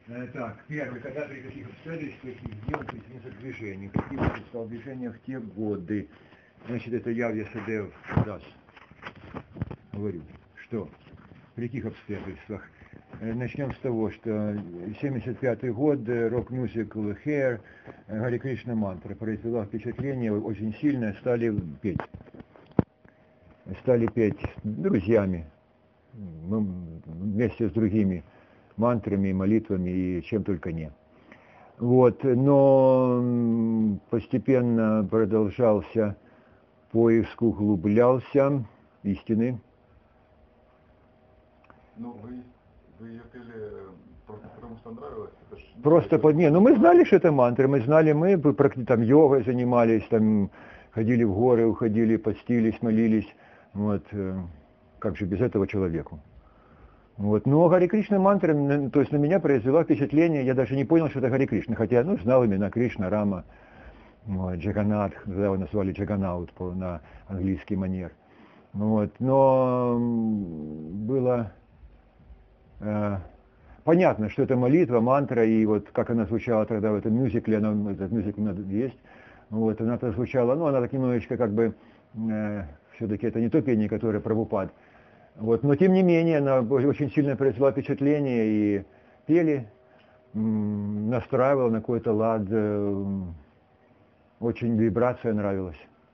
Так, первый, когда при каких обстоятельствах сделал присоединиться к движению, какие он движения в те годы. Значит, это я в ЕСД даст. Говорю, что при каких обстоятельствах. Начнем с того, что 75-й год, рок-мюзикл Hair, Гарри Кришна мантра произвела впечатление очень сильное, стали петь друзьями, вместе с другими мантрами, молитвами и чем только не. Вот, но постепенно продолжался поиск, углублялся истины. Ну, вы ее пели просто потому, что нравилось? Просто мы знали, что это мантры, мы там йогой занимались, там ходили в горы, уходили, постились, молились, вот, как же без этого человеку. Вот. Но Гарри Кришна мантра, то есть на меня произвела впечатление, я даже не понял, что это Гарри Кришна, хотя знал имена Кришна, Рама, вот, Джаганат, когда его назвали Джаганаут на английский манер. Вот. Но было понятно, что это молитва, мантра, и вот как она звучала тогда в этом мюзикле, этот мюзикл есть, вот, она-то звучала, она так немножечко как бы, все-таки это не то пение, которое Прабхупад. Вот, но тем не менее, она очень сильно произвела впечатление, и пели, настраивала на какой-то лад, очень вибрация нравилась.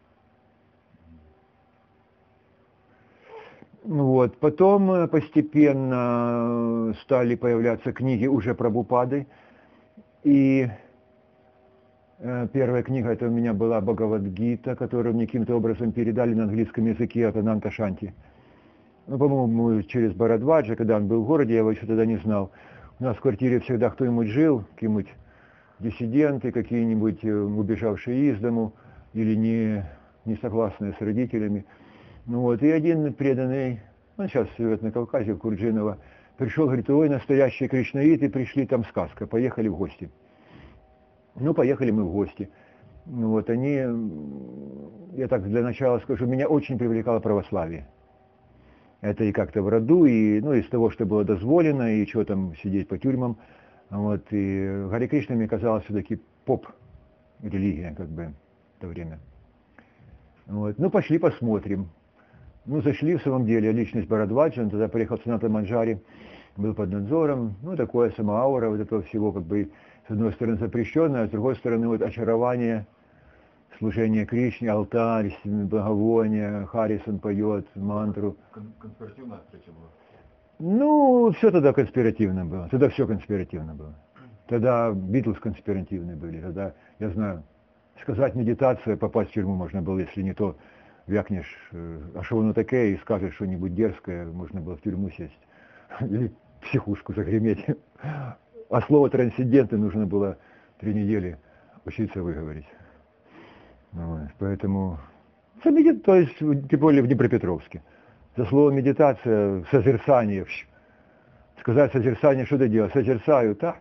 Вот. Потом постепенно стали появляться книги уже Прабхупады, и первая книга это у меня была Бхагавад-гита, которую мне каким-то образом передали на английском языке от Ананта Шанти. По-моему, через Бхарадваджа, когда он был в городе, я его еще тогда не знал. У нас в квартире всегда кто-нибудь жил, какие-нибудь диссиденты, какие-нибудь убежавшие из дому или не согласные с родителями. Вот. И один преданный, он сейчас живет на Кавказе, в Курджиново, пришел, говорит, ой, настоящие кришнаиты, пришли, там сказка, поехали в гости. Поехали мы в гости. Вот, я так для начала скажу, меня очень привлекало православие. Это и как-то в роду, и из того, что было дозволено, и что там сидеть по тюрьмам. Вот, и Гарри Кришна мне казалось все-таки поп-религия, как бы, в то время. Вот, пошли посмотрим. Зашли в самом деле, личность Бхарадваджа, он тогда приехал в Саната Манджари, был под надзором, такое сама аура вот этого всего, как бы, с одной стороны запрещенное, а с другой стороны вот очарование, служение Кришне, алтарь, благовония, Харрисон поет мантру. Конспиративная встреча была? Все тогда конспиративно было, тогда все конспиративно было. Тогда Битлз конспиративные были, тогда, я знаю, сказать медитация, попасть в тюрьму можно было, если не то вякнешь, а что оно такое, и скажешь что-нибудь дерзкое, можно было в тюрьму сесть, или психушку загреметь. А слово трансценденты нужно было 3 недели учиться выговорить. Поэтому, то есть, тем более в Днепропетровске. За слово медитация, созерцание. Сказать созерцание, что ты делаешь? Созерцаю, так.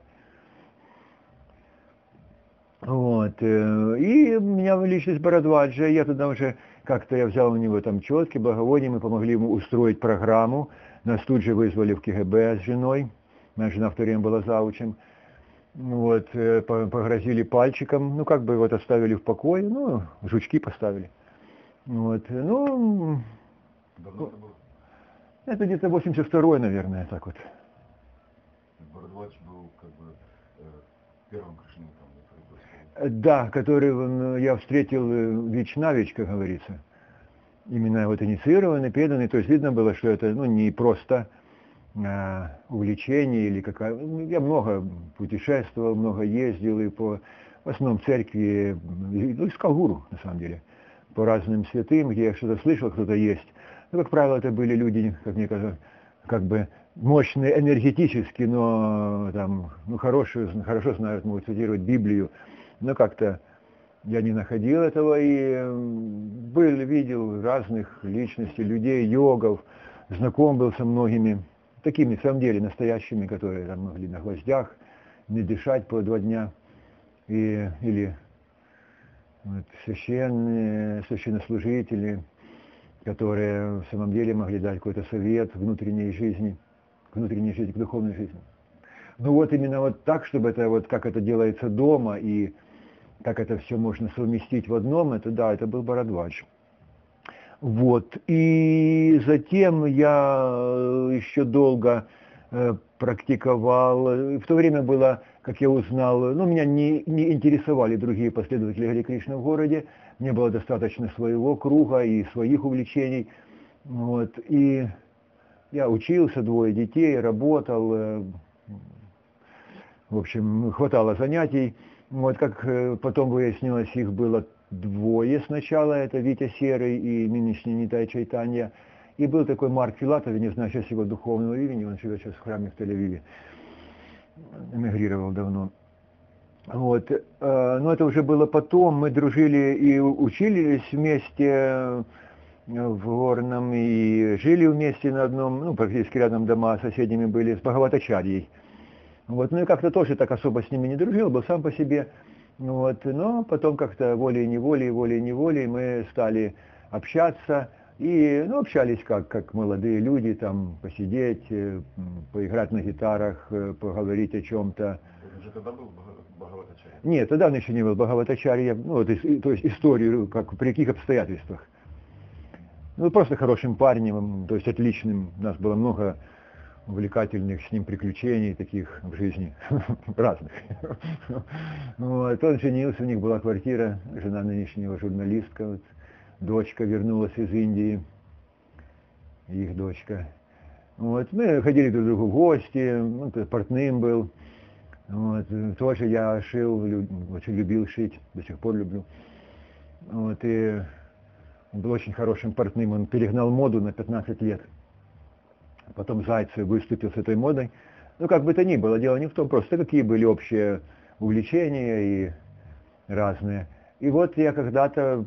Вот. И меня личность Бхарадваджа, я тогда уже как-то я взял у него там четки, благовония, мы помогли ему устроить программу. Нас тут же вызвали в КГБ с женой. Моя жена в то время была заучем. Вот, погрозили пальчиком, как бы вот оставили в покое, жучки поставили. Вот, Давно это было? Это где-то 82-й, наверное, так вот. Бхарадвадж был как бы первым кришнаитом. Да, который я встретил вич-навич, как говорится. Именно вот инициированный, преданный, то есть видно было, что это не просто увлечение или какая. Я много путешествовал, много ездил и в основном церкви, искал гуру, на самом деле, по разным святым, где я что-то слышал, кто-то есть. Как правило, это были люди, как мне кажется, как бы мощные энергетически, но там, хорошо знают, могут цитировать Библию, но как-то я не находил этого и видел разных личностей, людей, йогов, знаком был со многими, такими, в самом деле, настоящими, которые там могли на гвоздях не дышать по 2 дня, или священнослужители, которые в самом деле могли дать какой-то совет к внутренней жизни, к духовной жизни. Ну вот именно вот так, чтобы это вот как это делается дома и как это все можно совместить в одном, это да, это был Бхарадвадж. Вот. И затем я еще долго практиковал. В то время было, как я узнал, ну, меня не интересовали другие последователи Харе Кришны в городе. Мне было достаточно своего круга и своих увлечений. Вот. И я учился, 2 детей, работал. В общем, хватало занятий. Вот как потом выяснилось, их было 2 сначала, это Витя Серый и нынешний Нитай Чайтанья. И был такой Марк Филатов, я не знаю сейчас его духовного имени, он живет сейчас в храме в Тель-Авиве, эмигрировал давно. Вот. Но это уже было потом, мы дружили и учились вместе в Горном, и жили вместе на одном, ну, практически рядом дома соседними были, с Бхагаватачарьей. Вот, ну и как-то тоже так особо с ними не дружил, был сам по себе. Вот, но потом как-то волей-неволей мы стали общаться. И ну, общались как молодые люди, там посидеть, поиграть на гитарах, поговорить о чем-то. Он же тогда был Бхагаватачарья? Нет, тогда он еще не был Бхагаватачарья, ну, то есть историю, как, при каких обстоятельствах. Ну, просто хорошим парнем, то есть отличным. У нас было много увлекательных с ним приключений таких в жизни, разных. Вот. Он женился, у них была квартира, жена нынешнего журналистка, вот, дочка вернулась из Индии, их дочка. Вот. Мы ходили друг к другу в гости, он портным был. Вот. Тоже я шил, очень любил шить, до сих пор люблю. Вот. И он был очень хорошим портным, он перегнал моду на 15 лет. Потом Зайцев выступил с этой модой. Ну, как бы то ни было, дело не в том, просто какие были общие увлечения и разные. И вот я когда-то,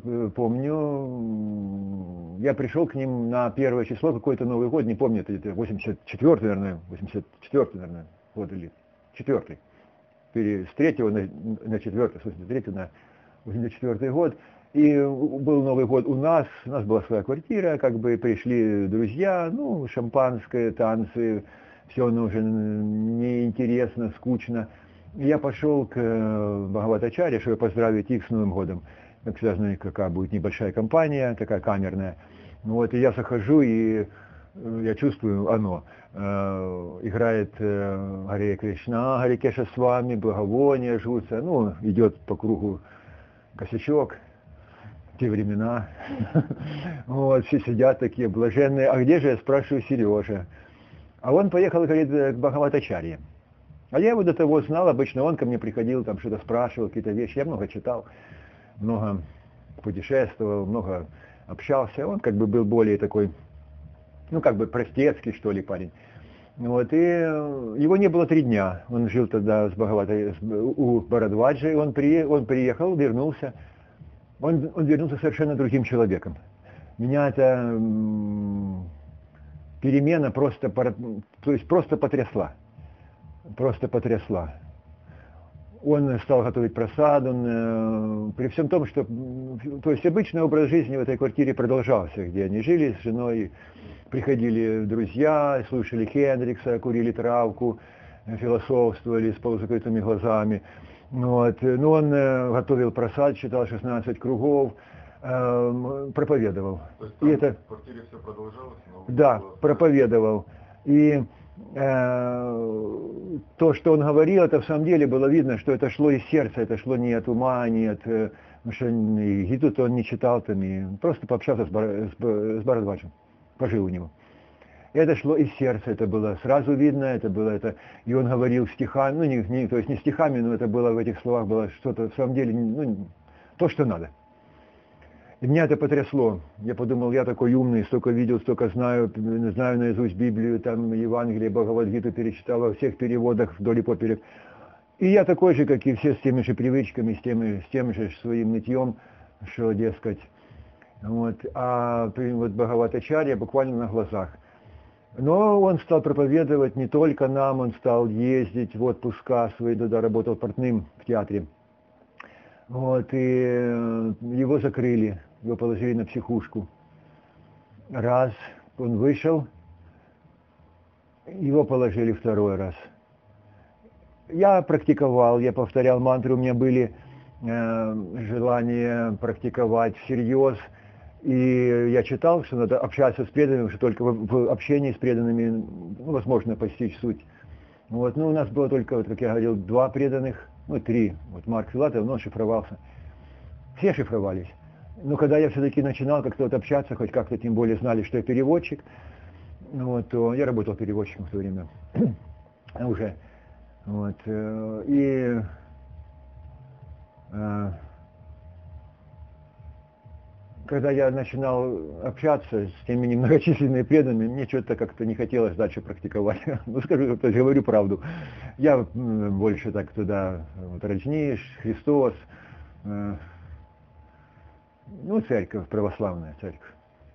помню, я пришел к ним на 1 число, какой-то Новый год, не помню, это 84-й, наверное, год или 4-й. С 3 на 4, с 3 на 84 год. И был Новый год у нас была своя квартира, как бы пришли друзья, ну, шампанское, танцы, все оно уже неинтересно, скучно. И я пошел к Бхагаватачарье, чтобы поздравить их с Новым годом. Как всегда, знаете, какая будет небольшая компания, такая камерная. Вот, и я захожу, и я чувствую, оно играет Харе Кришна, Харе Кеша с вами, благовония жгутся, ну, идет по кругу косячок. Те времена. Вот, все сидят такие блаженные. А где же, я спрашиваю, Сережа? А он поехал, говорит, к Бхагаватачарье. А я его до того знал, обычно он ко мне приходил, там что-то спрашивал, какие-то вещи. Я много читал, много путешествовал, много общался. Он как бы был более такой, ну как бы простецкий, что ли, парень. Вот, и его не было 3 дня. Он жил тогда с у Бхарадваджа, и он приехал, вернулся. Он вернулся совершенно другим человеком. Меня эта перемена просто потрясла. Просто потрясла. Он стал готовить просад, он, при всем том, что, то есть обычный образ жизни в этой квартире продолжался, где они жили с женой, приходили друзья, слушали Хендрикса, курили травку, философствовали с полузакрытыми глазами. Вот. Но он готовил просад, читал 16 кругов, проповедовал. То есть И это, в квартире все продолжалось? да, проповедовал. И то, что он говорил, это в самом деле было видно, что это шло из сердца, это шло не от ума, не от... Потому что Гиту-то он не читал там, и просто пообщался с Бхарадваджем, пожил у него. Это шло из сердца, это было сразу видно, это было это, и он говорил стихами, то есть не стихами, но это было в этих словах было что-то, в самом деле, ну, то, что надо. И меня это потрясло. Я подумал, я такой умный, столько видел, столько знаю наизусть Библию, там Евангелие, Бхагавад-гиту перечитал во всех переводах вдоль и поперек. И я такой же, как и все, с теми же привычками, с тем же своим нытьем, что, дескать. Вот. А вот Бхагаватачарья буквально на глазах. Но он стал проповедовать не только нам, он стал ездить в отпуска свои, туда работал портным в театре. Вот, и его закрыли, его положили на психушку. Раз, он вышел, его положили 2 раз. Я практиковал, я повторял мантры, у меня были желания практиковать всерьез. И я читал, что надо общаться с преданными, что только в общении с преданными возможно постичь суть. Вот. Ну, у нас было только, вот, как я говорил, 2 преданных, 3. Вот Марк Филатов, но он шифровался. Все шифровались. Но когда я все-таки начинал как-то вот общаться, хоть как-то тем более знали, что я переводчик, вот, то я работал переводчиком в то время уже. Вот, когда я начинал общаться с теми немногочисленными преданными, мне что-то как-то не хотелось дальше практиковать. Ну, скажу, то есть говорю правду. Я больше так туда, вот, Раджниш, Христос, церковь, православная церковь.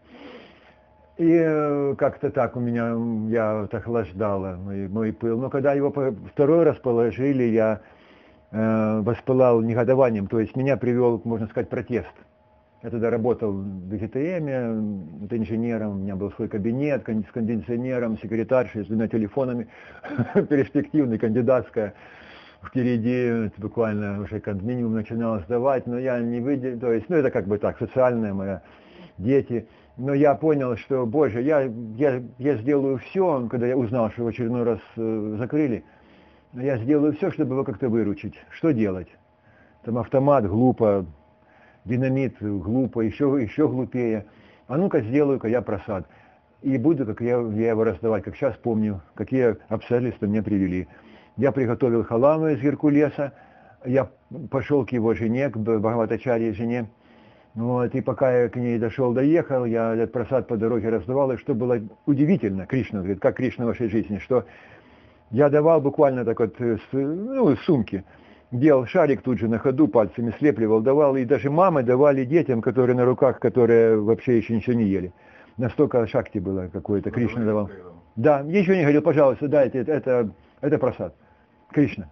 И как-то так у меня, я вот охлаждала мой пыл. Но когда его второй раз положили, я воспылал негодованием, то есть меня привел, можно сказать, протест. Я тогда работал в ГТМ, инженером, у меня был свой кабинет с кондиционером, секретаршей, с 2 телефонами, перспективный, кандидатская. Впереди буквально уже минимум начинал сдавать, но я не выделил, то есть, это как бы так, социальная моя, дети. Но я понял, что, боже, я сделаю все, когда я узнал, что в очередной раз закрыли, я сделаю все, чтобы его как-то выручить. Что делать? Там автомат, глупо, динамит, глупо, еще глупее. А ну-ка сделаю-ка я просад. И буду, как я его раздавать, как сейчас помню, какие обстоятельства меня привели. Я приготовил халаму из Геркулеса, я пошел к его жене, к Бхагаватачарье жене. Вот, и пока я к ней доехал, я этот просад по дороге раздавал, и что было удивительно, Кришна говорит, как Кришна в вашей жизни, что я давал буквально так вот, из сумки, делал шарик тут же на ходу, пальцами слепливал, давал, и даже мамы давали детям, которые на руках, которые вообще еще ничего не ели. Настолько шакти было какое-то, Кришна давал. Да, еще не говорил, пожалуйста, дайте, это просад, Кришна.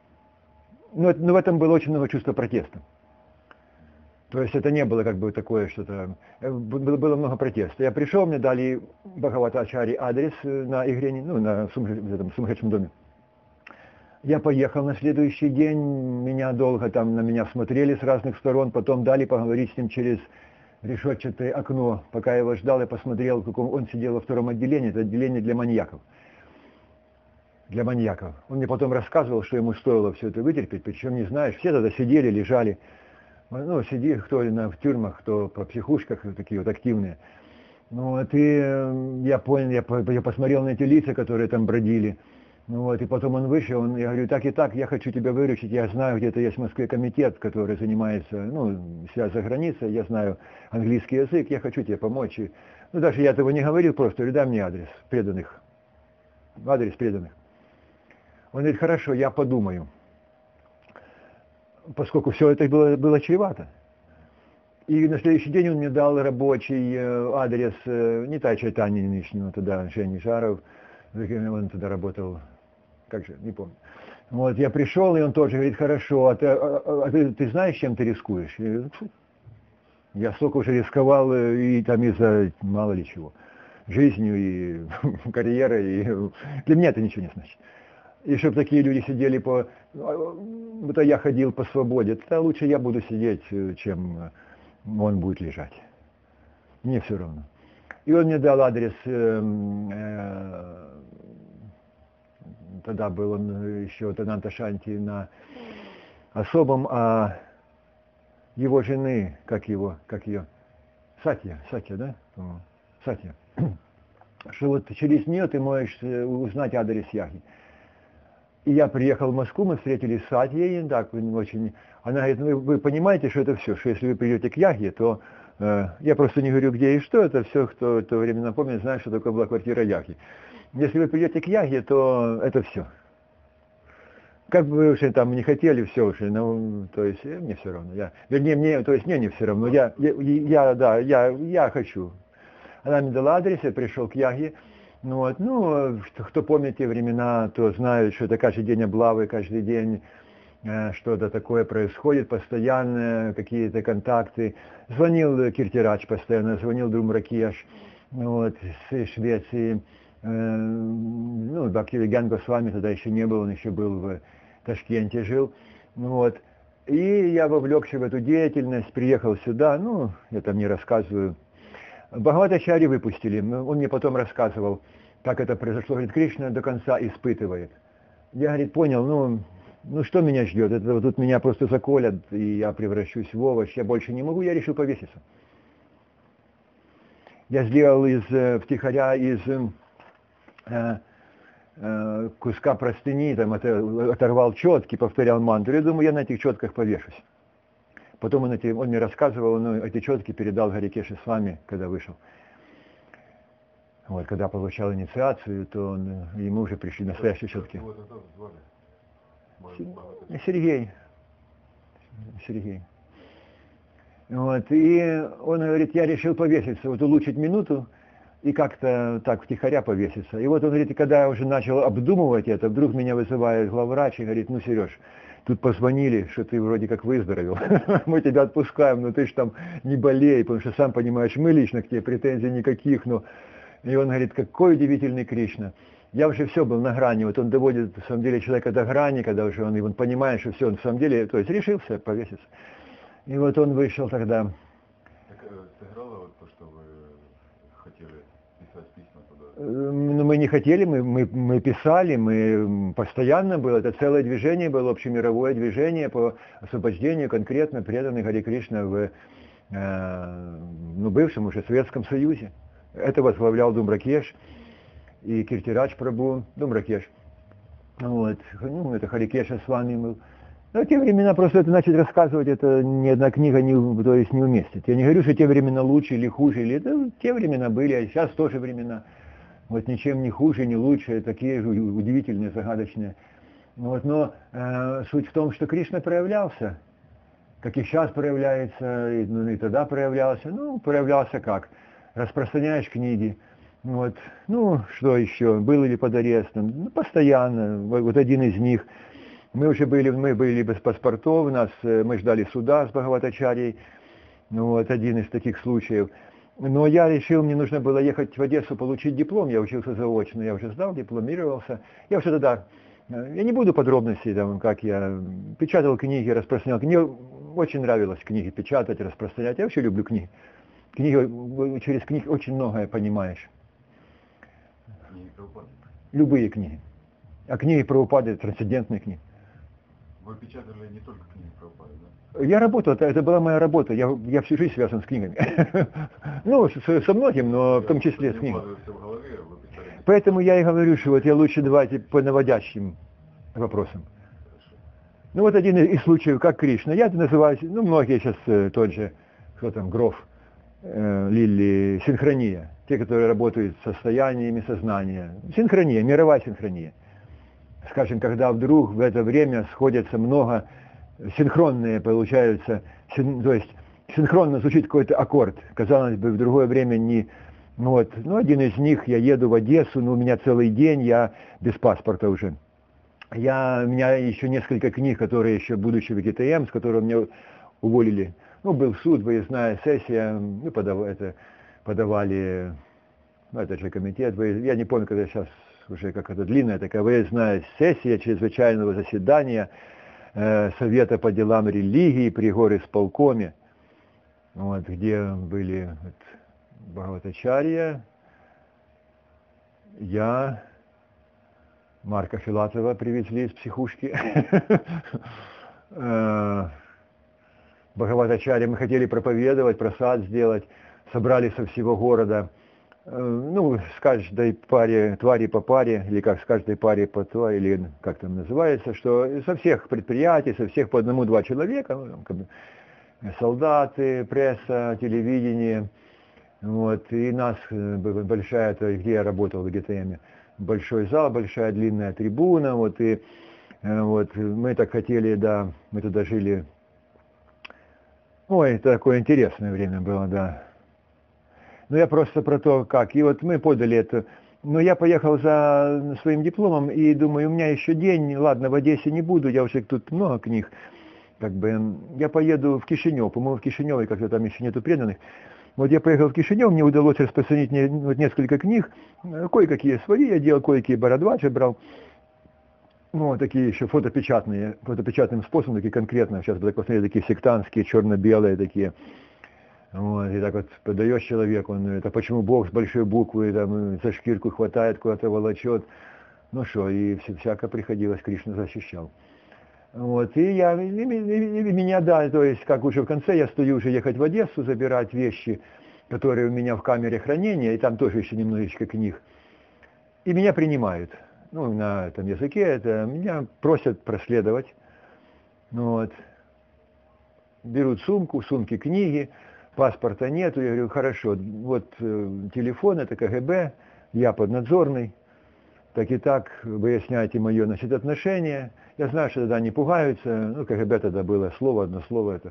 Но в этом было очень много чувства протеста. То есть это не было как бы такое что-то, было много протеста. Я пришел, мне дали Бхагаватачари адрес на Игрене, на сумасшедшем доме. Я поехал на следующий день, меня долго там на меня смотрели с разных сторон, потом дали поговорить с ним через решетчатое окно. Пока я его ждал, я посмотрел, как он сидел во 2-м отделении, это отделение для маньяков. Для маньяков. Он мне потом рассказывал, что ему стоило все это вытерпеть, причем не знаешь, все тогда сидели, лежали. Сиди, кто в тюрьмах, кто по психушках, такие вот активные. Я понял, я посмотрел на эти лица, которые там бродили. И потом он вышел, я говорю, так и так, я хочу тебя выручить, я знаю, где-то есть в Москве комитет, который занимается, связь за границей, я знаю английский язык, я хочу тебе помочь. Даже я этого не говорил, просто говорю, дай мне адрес преданных. Адрес преданных. Он говорит, хорошо, я подумаю. Поскольку все это было чревато. И на следующий день он мне дал рабочий адрес Нитай Чайтаньи нынешнего, тогда Жени Жаров, он тогда работал, не помню. Я пришел, и он тоже говорит, хорошо, ты знаешь, чем ты рискуешь? Я столько уже рисковал, и там из-за мало ли чего, жизнью и карьерой, и для меня это ничего не значит. И чтобы такие люди сидели будто я ходил по свободе, тогда лучше я буду сидеть, чем он будет лежать. Мне все равно. И он мне дал адрес, тогда был он еще Тананта Шанти на особом, а его жены, как ее, Сатья, да? Сатья. Что вот через нее ты можешь узнать адрес яхи. И я приехал в Москву, мы встретились с Сатьей, так, очень... Она говорит, вы понимаете, что это все, что если вы придете к Яхе, то... я просто не говорю, где и что, это все, кто в то время напомнит, знает, что такое была квартира Яхи. Если вы придете к Яхе, то это все. Как бы вы уже там не хотели, все уже, то есть мне все равно. Мне не все равно, я хочу. Она мне дала адрес, я пришел к Яхе. Кто помнит те времена, то знают, что это каждый день облавы, каждый день что-то такое происходит, постоянно какие-то контакты. Звонил Киртирадж постоянно, звонил Друмракеш, с Швеции. Бхактивидан Госвами тогда еще не был, он еще был Ташкенте жил. Вот. И я, вовлекся в эту деятельность, приехал сюда, ну, я там не рассказываю. Бхагаватачари выпустили, он мне потом рассказывал, как это произошло. Говорит, Кришна до конца испытывает. Я, говорит, понял, ну что меня ждет? Это вот тут меня просто заколят, и я превращусь в овощ, я больше не могу, я решил повеситься. Я сделал втихаря из куска простыни, там, оторвал четки, повторял мантру. Я думаю, я на этих четках повешусь. Потом он мне рассказывал, эти четки передал Гарикеше с вами, когда вышел. Вот, когда получал инициацию, то ему уже пришли настоящие четки. Сергей. Вот, и он говорит, я решил повеситься, вот улучшить минуту и как-то так втихаря повеситься. И вот он говорит, когда я уже начал обдумывать это, вдруг меня вызывает главврач и говорит, ну, Сереж, тут позвонили, что ты вроде как выздоровел, мы тебя отпускаем, но ты ж там не болей, потому что сам понимаешь, мы лично к тебе претензий никаких, но... И он говорит, какой удивительный Кришна. Я уже все был на грани, вот он доводит, на самом деле, человека до грани, когда уже он понимает, что все, он в самом деле, то есть решился повеситься. И вот он вышел тогда. Так сыграло вот то, что вы хотели писать письма туда? Ну, мы не хотели, мы писали, мы постоянно было, это целое движение было, общемировое движение по освобождению конкретно преданных Харе Кришна в бывшем уже Советском Союзе. Это возглавлял Думракеш и Киртирадж Прабху, Думракеш. Вот. Ну, это Харикеша с вами был. Но те времена, просто это начать рассказывать, это ни одна книга не уместит. Я не говорю, что те времена лучше или хуже, или это те времена были, а сейчас тоже времена. Вот ничем не хуже, не лучше, такие же удивительные, загадочные. Вот, но суть в том, что Кришна проявлялся, как и сейчас проявляется, и тогда проявлялся. Ну, проявлялся как? Распространяешь книги. Вот. Ну, что еще? Был или под арестом? Ну, постоянно. Вот один из них. Мы были без паспортов, мы ждали суда с Бхагаватачарьей. Ну, вот один из таких случаев. Но я решил, мне нужно было ехать в Одессу получить диплом. Я учился заочно, я уже сдал, дипломировался. Я уже тогда, я не буду подробностей, там, как я печатал книги, распространял. Мне очень нравилось книги печатать, распространять. Я вообще люблю книги. Через книги очень многое понимаешь. Книги Прабхупады? Любые книги. А книги Прабхупады — трансцендентные книги. Вы печатали не только книги Прабхупады, да? Я работал, это была моя работа. Я всю жизнь связан с книгами. Ну, со многим, но в том числе с книгами. Поэтому я и говорю, что вот я лучше давайте по наводящим вопросам. Ну вот один из случаев, как Кришна. Я это называю, ну многие сейчас тот же, кто там, Гроф, Лилли, синхрония. Те, которые работают с состояниями сознания. Синхрония, мировая синхрония. Скажем, когда вдруг в это время сходятся много, синхронные получаются, то есть синхронно звучит какой-то аккорд. Казалось бы, в другое время не... Вот. Ну, один из них, я еду в Одессу, у меня целый день, я без паспорта уже. У меня еще несколько книг, которые еще, будучи в ГТМ, с которого меня уволили. Ну, был суд, выездная сессия, мы подавали, ну, это же комитет, я не помню, когда сейчас уже какая-то длинная такая выездная сессия чрезвычайного заседания Совета по делам религии при горисполкоме, вот, где были Бхагаватачарья, я, Марка Филатова привезли из психушки, Бхагаватачарья, мы хотели проповедовать, просад сделать, собрали со всего города, ну, с каждой твари по паре, или как с каждой паре по твари, или как там называется, что со всех предприятий, со всех по одному-два человека, ну, там, солдаты, пресса, телевидение, вот, и нас большая, это где я работал в ГТМ, большой зал, большая длинная трибуна, вот, и вот, мы так хотели, да, мы туда жили, ой, это такое интересное время было, да. Ну, я просто про то, как. И вот мы подали это. Но я поехал за своим дипломом и думаю, у меня еще день, ладно, в Одессе не буду, я уже тут много книг. Как бы, я поеду в Кишинев, по-моему, в Кишиневе, как-то там еще нету преданных. Вот я поехал в Кишинев, мне удалось распространить вот несколько книг, кое-какие свои я делал, кое-какие Бхарадваджа брал. Ну, такие еще фотопечатным способом, такие конкретно, сейчас бы так посмотреть, такие сектантские, черно-белые такие. Вот, и так вот подаешь человеку, он говорит, а почему Бог с большой буквы там, за шкирку хватает, куда-то волочет. Ну что, и всяко приходилось, Кришна защищал. Вот, и меня, да, то есть, как уже в конце, я стою уже ехать в Одессу, забирать вещи, которые у меня в камере хранения, и там тоже еще немножечко книг. И меня принимают. Ну, на этом языке, это меня просят проследовать. Вот. Берут сумку, в сумке книги, паспорта нету. Я говорю, хорошо, вот телефон, это КГБ, я поднадзорный. Так и так выясняйте мое, значит, отношение. Я знаю, что тогда они пугаются. Ну, КГБ тогда было слово, одно слово, это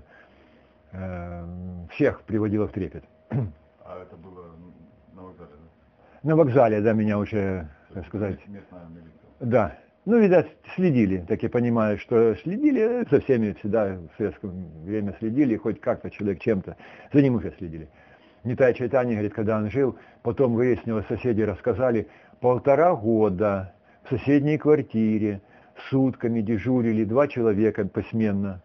всех приводило в трепет. А это было на вокзале, да? На вокзале, да, меня уже, так сказать... Местная милиция. Да. Ну, видать, следили, так я понимаю, что следили, со всеми всегда в советское время следили, хоть как-то человек чем-то, за ним уже следили. Нитай Чайтанья говорит, когда он жил, потом выяснилось, соседи рассказали, 1,5 года в соседней квартире сутками дежурили 2 человека посменно.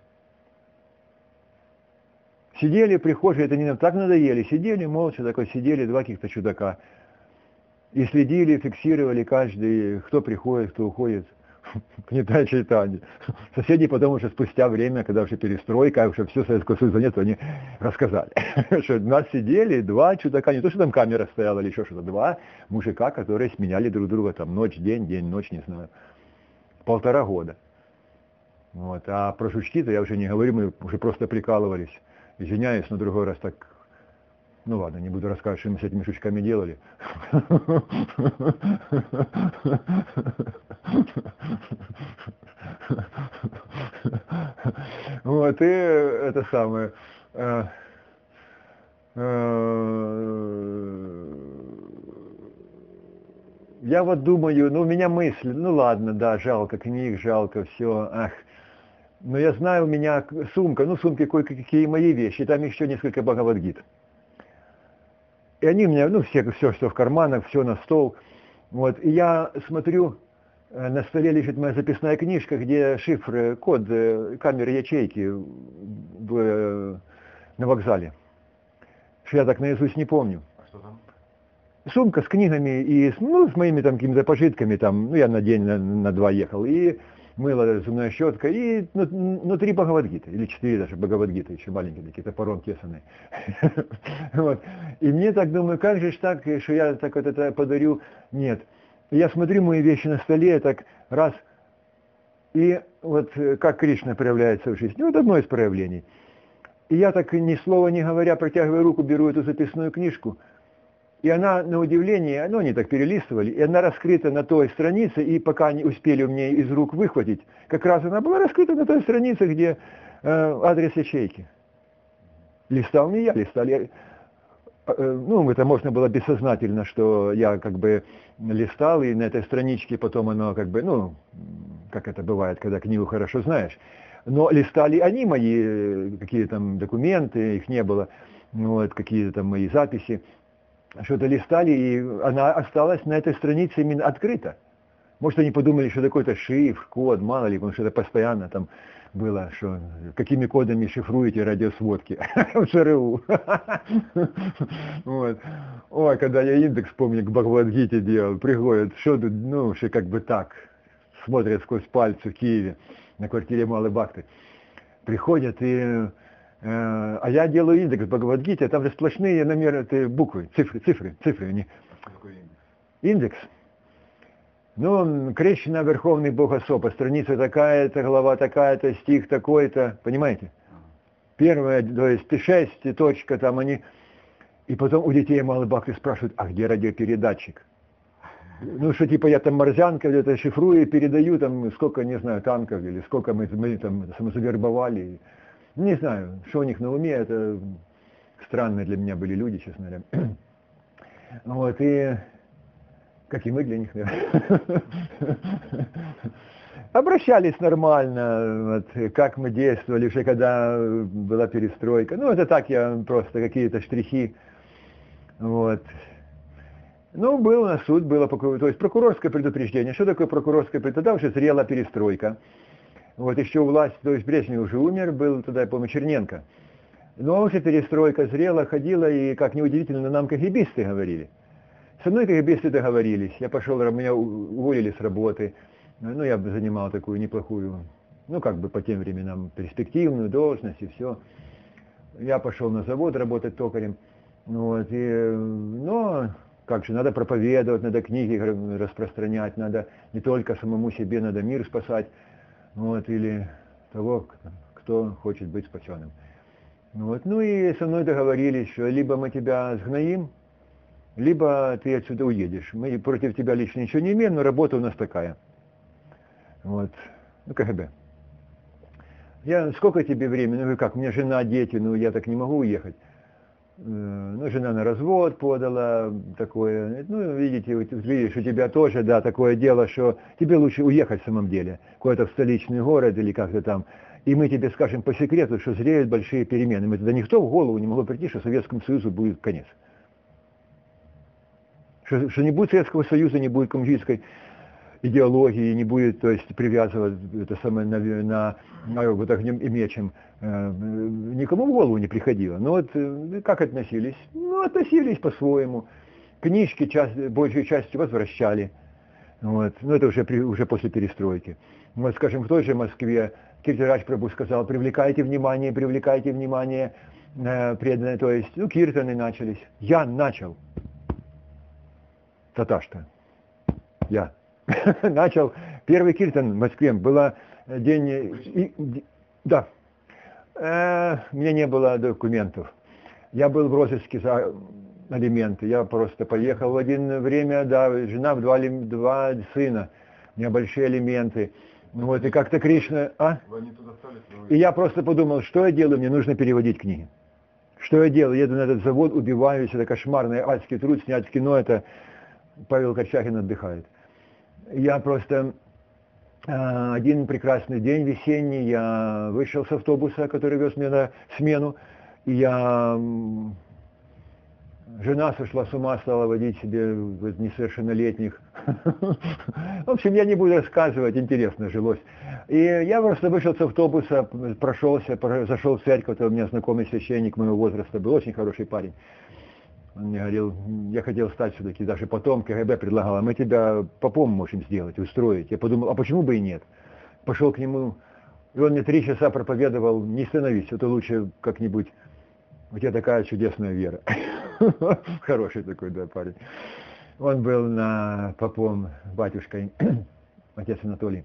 Сидели прихожие, это не нам так надоели, сидели молча, такой сидели 2 каких-то чудака. И следили, фиксировали каждый, кто приходит, кто уходит. Нитай Чайтанья. Соседи потом уже спустя время, когда уже перестройка, уже все Советского Союза нет, они рассказали, что у нас сидели 2 чудака, не то, что там камера стояла или еще что-то, 2 мужика, которые сменяли друг друга там ночь, день, ночь, не знаю. 1,5 года. Вот. А про жучки-то я уже не говорю, мы уже просто прикалывались. Извиняюсь, но другой раз так... Ну ладно, не буду рассказывать, что мы с этими жучками делали. Вот, и это самое... Я вот думаю, ну у меня мысль, ну ладно, да, жалко книг, жалко все, ах. Но я знаю, у меня сумка, ну в сумке кое-какие мои вещи, там еще несколько Бхагавад-гит. И они у меня, ну все, что в карманах, все на стол. Вот, и я смотрю, на столе лежит моя записная книжка, где шифр, код камеры ячейки на вокзале. Что я так наизусть не помню. А что там? Сумка с книгами и с моими там какими-то пожитками, там, ну я на день, на 2 ехал, и мыло, зубная щетка, и внутри Бхагавад-гиты, или 4 даже Бхагавад-гиты, еще маленькие такие, топором тесаные. Вот. И мне так думаю, как же ж так, что я так вот это подарю, нет. Я смотрю мои вещи на столе, так раз, и вот как Кришна проявляется в жизни, вот одно из проявлений. И я так ни слова не говоря, протягивая руку, беру эту записную книжку, и она, на удивление, ну, они так перелистывали, и она раскрыта на той странице, и пока они успели у меня из рук выхватить, как раз она была раскрыта на той странице, где адрес ячейки. Листал не я, листали. Ну, это можно было бессознательно, что я как бы листал, и на этой страничке потом оно как бы, ну, как это бывает, когда книгу хорошо знаешь. Но листали они мои какие-то там документы, их не было, вот, какие-то там мои записи. Что-то листали, и она осталась на этой странице именно открыта. Может, они подумали, что такой-то шифр, код, мало ли, потому что это постоянно там было, что какими кодами шифруете радиосводки в ЦРУ. Вот. Ой, когда я индекс, помню, к Бхагавад-гите делал, приходят, что тут, ну, что как бы так, смотрят сквозь пальцы в Киеве, на квартире Малой Бхакты. Приходят и... А я делаю индекс в Бхагавад-гите, там же сплошные номеры, это буквы, цифры. Они. Какой индекс? Индекс. Ну, Кришна, Верховный Бог Особа, страница такая-то, глава такая-то, стих такой-то, понимаете? Первое, то есть 6, точка, там они. И потом у детей Малой Бхакты спрашивают, а где радиопередатчик? Ну, что типа я там морзянка где-то шифрую, передаю там сколько, не знаю, танков, или сколько мы там самозавербовали. Не знаю, что у них на уме, это странные для меня были люди, честно говоря. Вот, и как и мы для них, наверное. Обращались нормально, вот, как мы действовали, уже когда была перестройка. Ну, это так, я просто какие-то штрихи. Вот. Ну, был на суд, было то есть прокурорское предупреждение. Что такое прокурорское предупреждение? Тогда уже зрела перестройка. Вот еще власть, то есть Брежнев уже умер, был тогда, я помню, Черненко. Но уже перестройка зрела, ходила, и, как неудивительно, нам КГБисты говорили. Со мной КГБисты договорились. Я пошел, меня уволили с работы. Ну, я занимал такую неплохую, ну, как бы по тем временам, перспективную должность и все. Я пошел на завод работать токарем. Вот, но как же, надо проповедовать, надо книги распространять, надо не только самому себе, надо мир спасать, вот, или того, кто хочет быть спасенным. Вот, ну и со мной договорились, что либо мы тебя сгноим, либо ты отсюда уедешь. Мы против тебя лично ничего не имеем, но работа у нас такая. Вот, ну, КГБ. Сколько тебе времени? Ну как, у меня жена, дети, ну я так не могу уехать. Ну, жена на развод подала, такое, ну, видите, видишь, у тебя тоже, да, такое дело, что тебе лучше уехать в самом деле, куда-то в столичный город или как-то там, и мы тебе скажем по секрету, что зреют большие перемены. Мы тогда никто в голову не могло прийти, что Советскому Союзу будет конец. Что не будет Советского Союза, не будет коммунистической идеологии, не будет, то есть, привязывать это самое на вот огнем и мечем. Никому в голову не приходило. Но вот как относились? Ну, относились по-своему. Книжки большей частью возвращали. Вот. Но это уже после перестройки. Вот, скажем, в той же Москве Киртирадж Прабху сказал, привлекайте внимание, преданные, то есть, ну, киртаны начались. Я начал. Таташта. Я. Начал. Первый киртан в Москве. Было день... Да. У меня не было документов. Я был в розыске за алименты. Я просто поехал в один время, да, жена, два сына. У меня большие алименты. Вот, и как-то Кришна... Вы не туда стали? И я просто подумал, что я делаю, мне нужно переводить книги. Что я делаю? Еду на этот завод, убиваюсь, это кошмарный адский труд, снять кино, это Павел Корчагин отдыхает. Я просто один прекрасный день весенний, я вышел с автобуса, который вез меня на смену, и жена сошла с ума, стала водить себе несовершеннолетних. В общем, я не буду рассказывать, интересно жилось. И я просто вышел с автобуса, прошелся, зашел в церковь, это у меня знакомый священник моего возраста был, очень хороший парень. Он мне говорил, я хотел стать все-таки, даже потом КГБ предлагал, а мы тебя попом можем сделать, устроить. Я подумал, а почему бы и нет? Пошел к нему, и он мне 3 часа проповедовал, не становись, это лучше как-нибудь, у тебя такая чудесная вера. Хороший такой, да, парень. Он был попом, батюшкой, отец Анатолий,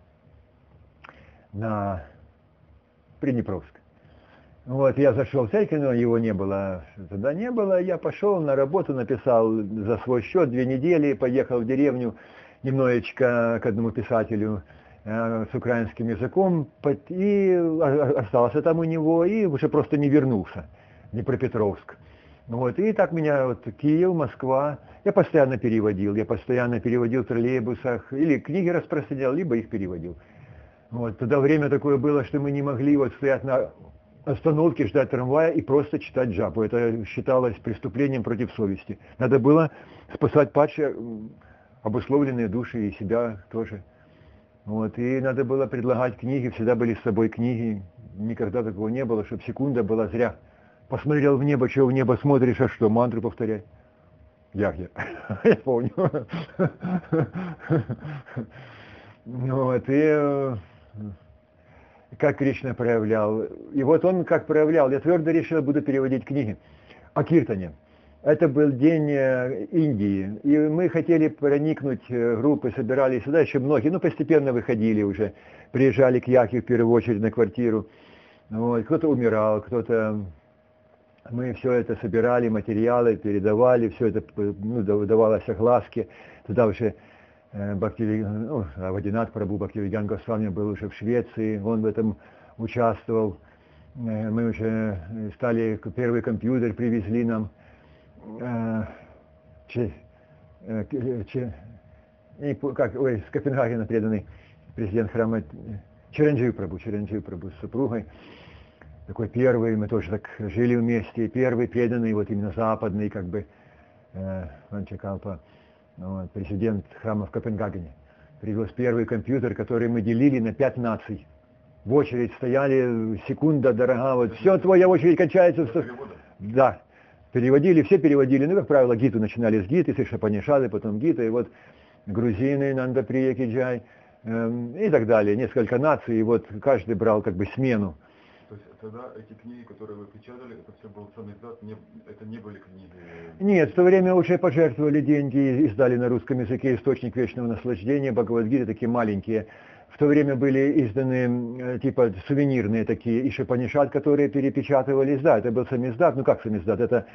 на Приднепровск. Вот, я зашел в церковь, но его не было, тогда не было, я пошел на работу, написал за свой счет 2 недели, поехал в деревню немножечко к одному писателю с украинским языком, и остался там у него, и уже просто не вернулся, Днепропетровск. Вот, и так меня вот Киев, Москва, я постоянно переводил в троллейбусах, или книги распространял, либо их переводил. Вот, тогда время такое было, что мы не могли вот стоять на остановке, ждать трамвая и просто читать джапу. Это считалось преступлением против совести. Надо было спасать падшие, обусловленные души и себя тоже. Вот, и надо было предлагать книги, всегда были с собой книги. Никогда такого не было, чтобы секунда была зря. Посмотрел в небо, что в небо смотришь, а что, мантру повторять? Я помню. Вот, и как Кришна проявлял. И вот он как проявлял. Я твердо решил, буду переводить книги о Киртане. Это был день Индии. И мы хотели проникнуть, группы собирались сюда, еще многие, постепенно выходили уже. Приезжали к Яхе в первую очередь на квартиру. Вот, кто-то умирал, кто-то... Мы все это собирали, материалы, передавали, все это давалось огласке. Туда уже Авадинат Прабху Бхактивидан Госвами был уже в Швеции, он в этом участвовал. Мы уже стали, первый компьютер привезли нам. С Копенгагена преданный президент храма Чиранджи Прабху с супругой. Такой первый, мы тоже так жили вместе, первый преданный, вот именно западный, Ванчакалпа. вот, президент храма в Копенгагене. Привез первый компьютер, который мы делили на 5 наций. В очередь стояли, секунда дорога, вот все, твоя очередь кончается. Да, переводили, все переводили, ну, как правило, гиту начинали с гиты, Шапанишады, потом гита, и вот грузины, Нандаприя Киджай, и так далее, несколько наций, и вот каждый брал как бы смену. То есть тогда эти книги, которые вы печатали, это все был сам издат, это не были книги? Нет, в то время уже пожертвовали деньги, издали на русском языке «Источник вечного наслаждения», Бхагавад-гиты такие маленькие. В то время были изданы типа сувенирные такие Ишупанишад, которые перепечатывались. Да, это был самиздат. Ну как самиздат? Это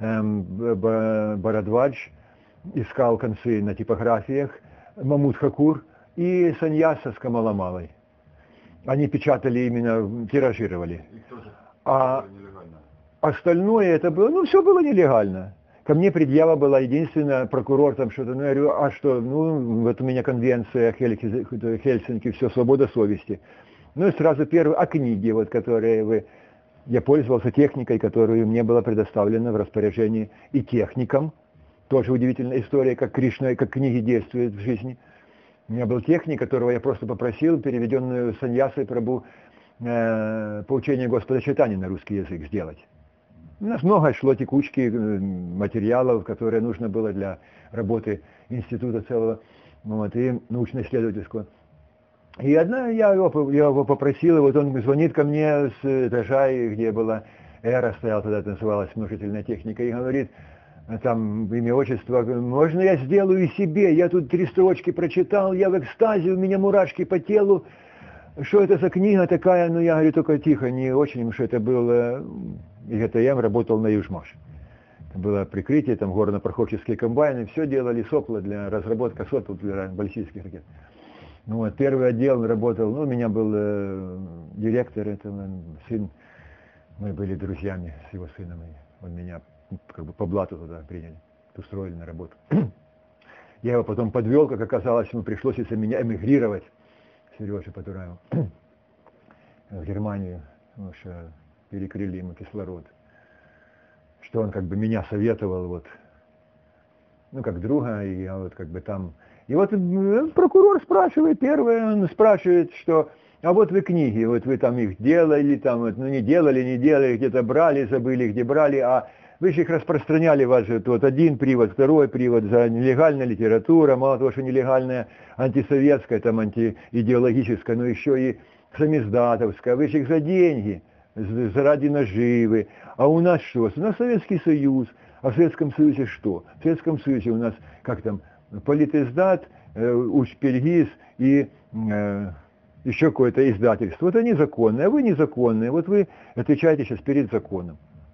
Бхарадвадж искал концы на типографиях, Мамут Хакур и Саньяса с Камаламалой. Они печатали именно, тиражировали. Их тоже А нелегально? остальное это было, ну все было нелегально. Ко мне предъява была единственная, прокурор там что-то, ну я говорю, а что, ну вот у меня конвенция Хельсинки, все, свобода совести. Ну и сразу первое, а книги, вот которые вы, я пользовался техникой, которую мне была предоставлена в распоряжении и техникам, тоже удивительная история, как Кришна, как книги действуют в жизни. У меня был техник, которого я просто попросил переведенную Саньясой Прабху поучение Господа Чайтаньи на русский язык сделать. У нас много шло текучки материалов, которые нужно было для работы института целого, вот, и научно-исследовательского. И одна, я его попросил, и вот он звонит ко мне с этажа, где была эра, стояла тогда, это называлась множительная техника, и говорит, там имя, отчество, можно я сделаю и себе, я тут 3 строчки прочитал, я в экстазе, у меня мурашки по телу, что это за книга такая, ну я говорю, только тихо, не очень, потому что это было, ИГТМ работал на Южмаш. Это было прикрытие, там горно-проходческие комбайны, все делали, сопла для разработки сопла для баллистических ракет. Ну вот, первый отдел работал, ну у меня был директор, это сын, мы были друзьями с его сыном, и он меня как бы по блату туда приняли, устроили на работу. Я его потом подвел, как оказалось, ему пришлось из-за меня эмигрировать, Сережа Потураев, в Германию, потому что перекрыли ему кислород. Что он как бы меня советовал, вот, ну как друга, и я вот как бы там. И вот прокурор спрашивает, первое, он спрашивает, что, а вот вы книги, вот вы там их делали, там, вот, ну не делали, где-то брали, забыли, где брали, а вы же их распространяли, вас же вот один привод, второй привод за нелегальная литература, мало того, что нелегальная антисоветская, там антиидеологическая, но еще и самиздатовская, вы же их за деньги, ради наживы. А у нас что? У нас Советский Союз. А в Советском Союзе что? В Советском Союзе у нас, как там, политиздат, Учпельгиз и еще какое-то издательство. Вот они законные, а вы незаконные. Вот вы отвечаете сейчас перед законом.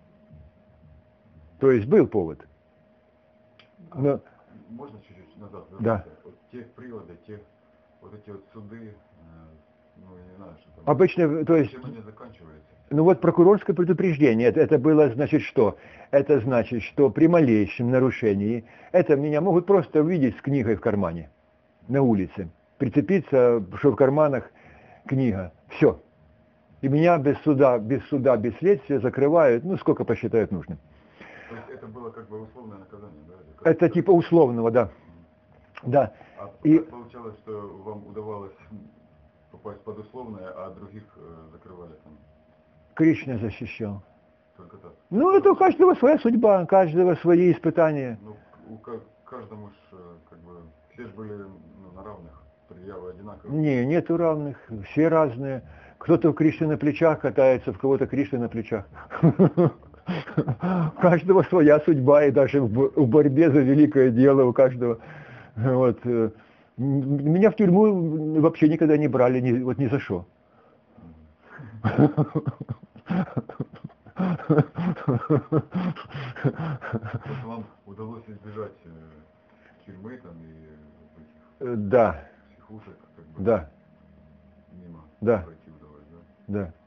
То есть был повод. Но... Можно чуть-чуть назад вернуться? Да. Вот те приводы, вот эти вот суды, ну я не знаю, что там. Обычно, то есть... Чем они заканчиваются? Ну вот прокурорское предупреждение, это было, значит, что? Это значит, что при малейшем нарушении, это меня могут просто увидеть с книгой в кармане, на улице, прицепиться, что в карманах книга, все. И меня без суда, без следствия закрывают, ну сколько посчитают нужным. То есть это было как бы условное наказание, да? Это типа условного, да. Да. А и получалось, что вам удавалось попасть под условное, а других закрывали там? Кришна защищал. Только так? Ну, это у каждого своя судьба, у каждого свои испытания. Ну, каждому как бы, все же были на равных, предъявы одинаковые. Не, нету равных, все разные. Кто-то у Кришны на плечах катается, в кого-то Кришна на плечах. У каждого своя судьба, и даже в борьбе за великое дело у каждого. Вот. Меня в тюрьму вообще никогда не брали, вот ни за что. Вам удалось избежать тюрьмы там и этих да. психушек, как бы, Да. мимо Да. пройти удалось, да? Да.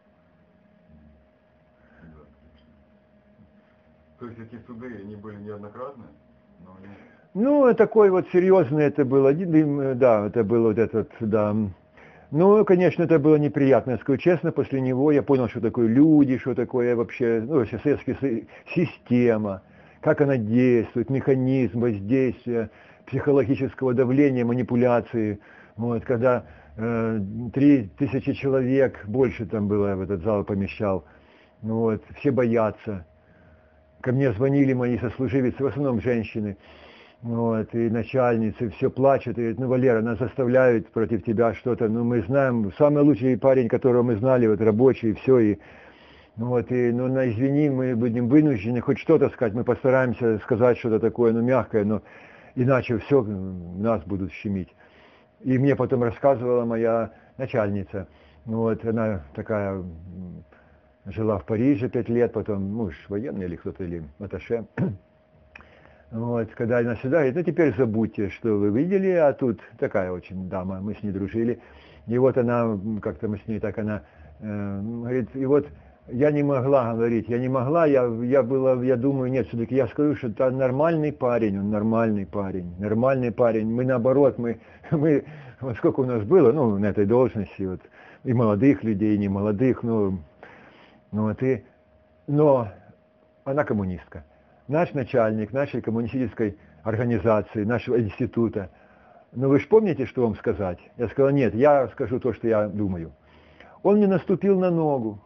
Да, отлично. То есть эти суды, они были неоднократные, но они... Ну, такой вот серьезный это был один, да, это был вот этот, да. Ну, конечно, это было неприятно, я скажу честно, после него я понял, что такое люди, что такое вообще, ну, вообще Советская система, как она действует, механизм воздействия, психологического давления, манипуляции. Вот, когда 3000 человек, больше там было, в этот зал помещал, вот, все боятся. Ко мне звонили мои сослуживицы, в основном женщины, вот, и начальницы, все плачут, и говорят, ну, Валера, нас заставляют против тебя что-то, ну, мы знаем, самый лучший парень, которого мы знали, вот, рабочий, все, и, вот, и, ну, извини, мы будем вынуждены хоть что-то сказать, мы постараемся сказать что-то такое, ну, мягкое, но иначе все, нас будут щемить. И мне потом рассказывала моя начальница, вот, она такая, жила в Париже 5 лет, потом муж военный или кто-то, или атташе. Вот, когда она сюда, говорит, ну теперь забудьте, что вы видели, а тут такая очень дама, мы с ней дружили. И вот она, как-то мы с ней так, она говорит, и вот я не могла говорить, я не могла, я думаю, нет, все-таки я скажу, что это нормальный парень, он нормальный парень. Мы наоборот, мы вот сколько у нас было, ну, на этой должности, вот, и молодых людей, и не молодых, ну вот, но она коммунистка. Наш начальник нашей коммунистической организации, нашего института. Но вы же помните, что вам сказать? Я сказал, нет, я скажу то, что я думаю. Он мне наступил на ногу.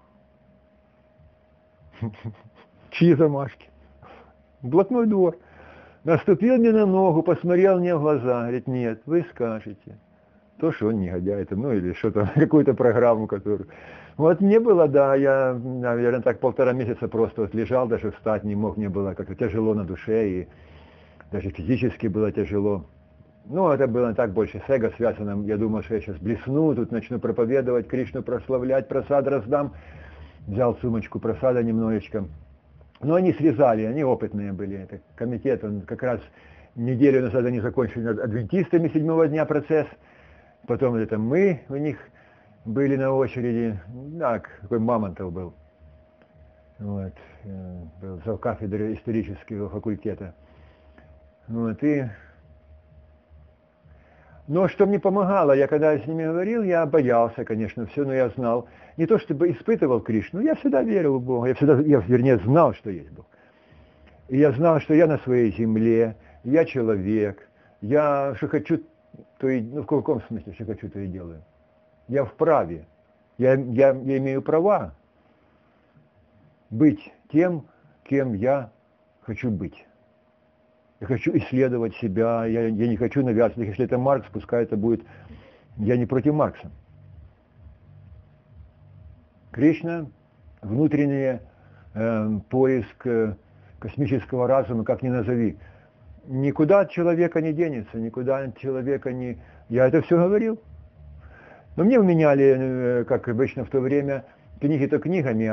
Чьи замашки? Блатной двор. Наступил мне на ногу, посмотрел мне в глаза, говорит, нет, вы скажете. То, что он негодяй, ну или что-то, какую-то программу, которую... Вот мне было, да, я, наверное, так 1,5 месяца просто вот лежал, даже встать не мог, мне было как-то тяжело на душе, и даже физически было тяжело. Ну, это было так больше с эго связано, я думал, что я сейчас блесну, тут начну проповедовать, Кришну прославлять, просад раздам. Взял сумочку просада немножечко. Но они срезали, они опытные были. Это комитет, он как раз неделю назад они закончили над адвентистами 7-го дня процесс. Потом это мы у них были на очереди. Так, такой Мамонтов был. Вот, был завкафедры исторического факультета. Вот, но что мне помогало, я когда с ними говорил, я боялся, конечно, все, но я знал. Не то чтобы испытывал Кришну, я всегда верил в Бога, я вернее знал, что есть Бог. И я знал, что я на своей земле, я человек, я что хочу, то и, ну в каком смысле, что хочу, то и делаю. Я вправе, я имею права быть тем, кем я хочу быть. Я хочу исследовать себя, я не хочу навязывать. Если это Маркс, пускай это будет... Я не против Маркса. Кришна, внутренний поиск космического разума, как ни назови. Никуда от человека не денется, никуда от человека не... Я это все говорил. Но мне вменяли, как обычно в то время, книги-то книгами,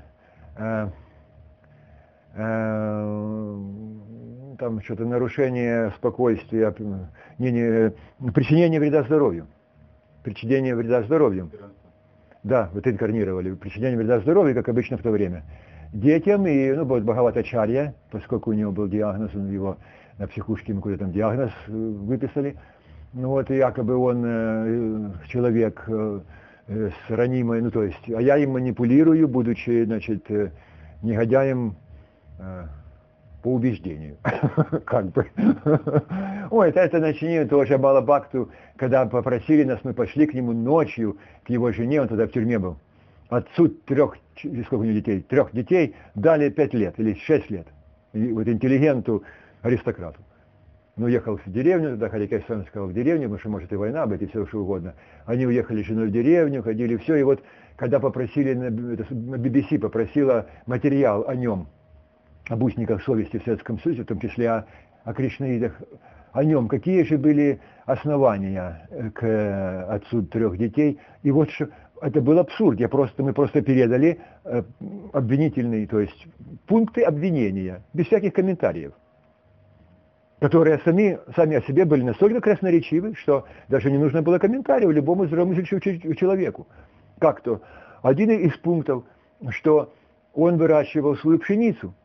там что-то нарушение спокойствия, причинение вреда здоровью. Причинение вреда здоровью. Да, вот инкарнировали. Причинение вреда здоровью, как обычно в то время. Детям и, ну, вот Бхагаватачарья, поскольку у него был диагноз, он его на психушке ему какой-то там диагноз выписали. Ну вот, и якобы он человек с ранимой, ну то есть, а я им манипулирую, будучи, значит, негодяем по убеждению, как бы. Ой, это начинение тоже Балабхакту, когда попросили нас, мы пошли к нему ночью, к его жене, он тогда в тюрьме был. Отцу 3 детей дали 5 лет или 6 лет. И вот интеллигенту, аристократу. Ну, уехал в деревню, тогда Хари Кришна сказал в деревню, потому что может и война быть, и все что угодно. Они уехали с женой в деревню, ходили, все, и вот когда попросили, на BBC попросила материал о нем, об устниках совести в Советском Союзе, в том числе о кришнаидах, о нем, какие же были основания к отцу 3 детей. И вот что, это был абсурд, мы просто передали обвинительные, то есть пункты обвинения, без всяких комментариев, которые сами о себе были настолько красноречивы, что даже не нужно было комментариев любому здравомыслящему человеку. Как-то один из пунктов, что он выращивал свою пшеницу,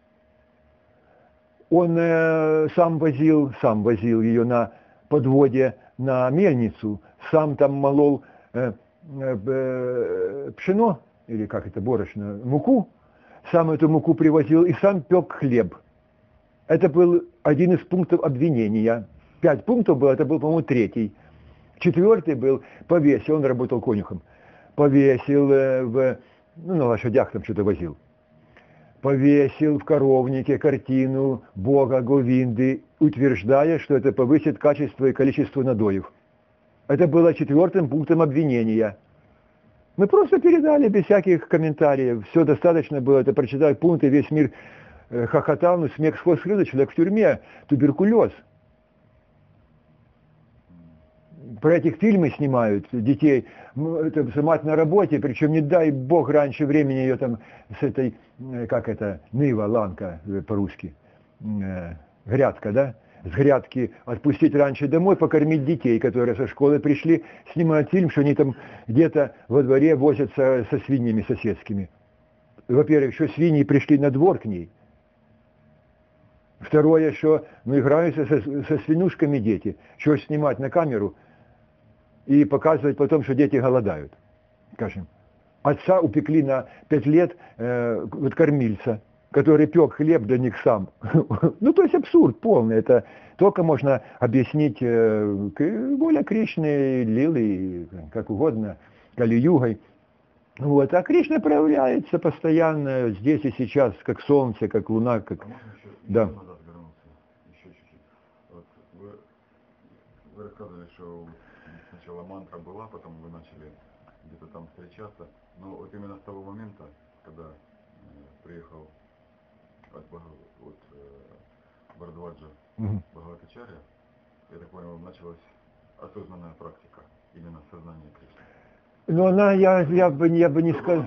он сам возил ее на подводе на мельницу, сам там молол пшено, или как это, борошно, муку, сам эту муку привозил и сам пек хлеб. Это был один из пунктов обвинения. 5 пунктов было, это был, по-моему, 3-й. 4-й был повесил, он работал конюхом, повесил на лошадях там что-то возил. Повесил в коровнике картину Бога Говинды, утверждая, что это повысит качество и количество надоев. Это было 4-м пунктом обвинения. Мы просто передали без всяких комментариев. Все достаточно было это прочитать пункты, весь мир хохотал, но смех сквозь слезы, человек в тюрьме, туберкулез. Про этих фильмы снимают детей, это мать на работе, причем не дай бог раньше времени ее там с этой, как это, нива, ланка по-русски, грядка, да? С грядки отпустить раньше домой, покормить детей, которые со школы пришли, снимают фильм, что они там где-то во дворе возятся со свиньями соседскими. Во-первых, что свиньи пришли на двор к ней. Второе, что играются со свинюшками дети. Что снимать на камеру и показывать потом, что дети голодают. Скажем, отца упекли на 5 лет вот кормильца, который пек хлеб для них сам. Ну, то есть абсурд полный. Это только можно объяснить воля Кришны, Лилы, как угодно, Кали-югой. Вот. А Кришна проявляется постоянно здесь и сейчас, как солнце, как луна, как... Да. Еще чуть-чуть. Вот вы рассказывали, что сначала мантра была, потом вы начали где-то там встречаться. Но вот именно с того момента, когда приехал от Бхарадваджа Бхагаватачарья, я так понял, началась осознанная практика, именно сознание Кришны. Но она, я бы не сказал...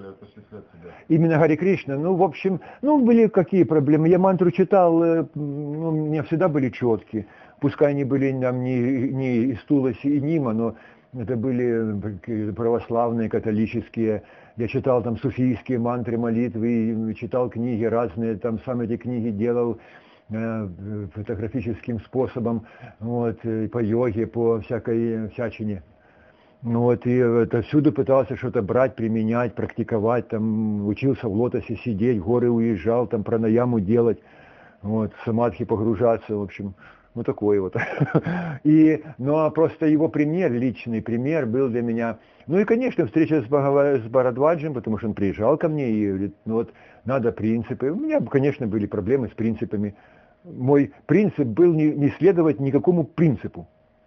Именно Хари Кришна. Ну, в общем, были какие проблемы. Я мантру читал, у меня всегда были четкие. Пускай они были там не из Туласи и Нима, но это были православные, католические. Я читал там суфийские мантры, молитвы, читал книги разные, там сам эти книги делал фотографическим способом, вот, по йоге, по всякой всячине. Вот, и это всюду пытался что-то брать, применять, практиковать, там, учился в лотосе сидеть, в горы уезжал, там, пранаяму делать, вот, в самадхи погружаться, в общем, вот такой вот. Но просто его пример, личный пример был для меня, ну и, конечно, встреча с Бхарадваджем, потому что он приезжал ко мне и говорит, ну вот, надо принципы. У меня, конечно, были проблемы с принципами. Мой принцип был не следовать никакому принципу.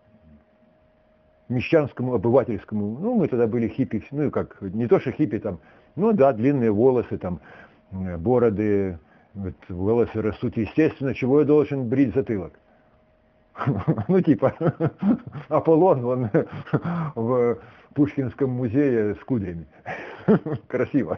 Мещанскому, обывательскому, мы тогда были хиппи, как, не то что хиппи там, длинные волосы, там, бороды, вот, волосы растут, естественно, чего я должен брить затылок? Аполлон, он в Пушкинском музее с кудрями, красиво.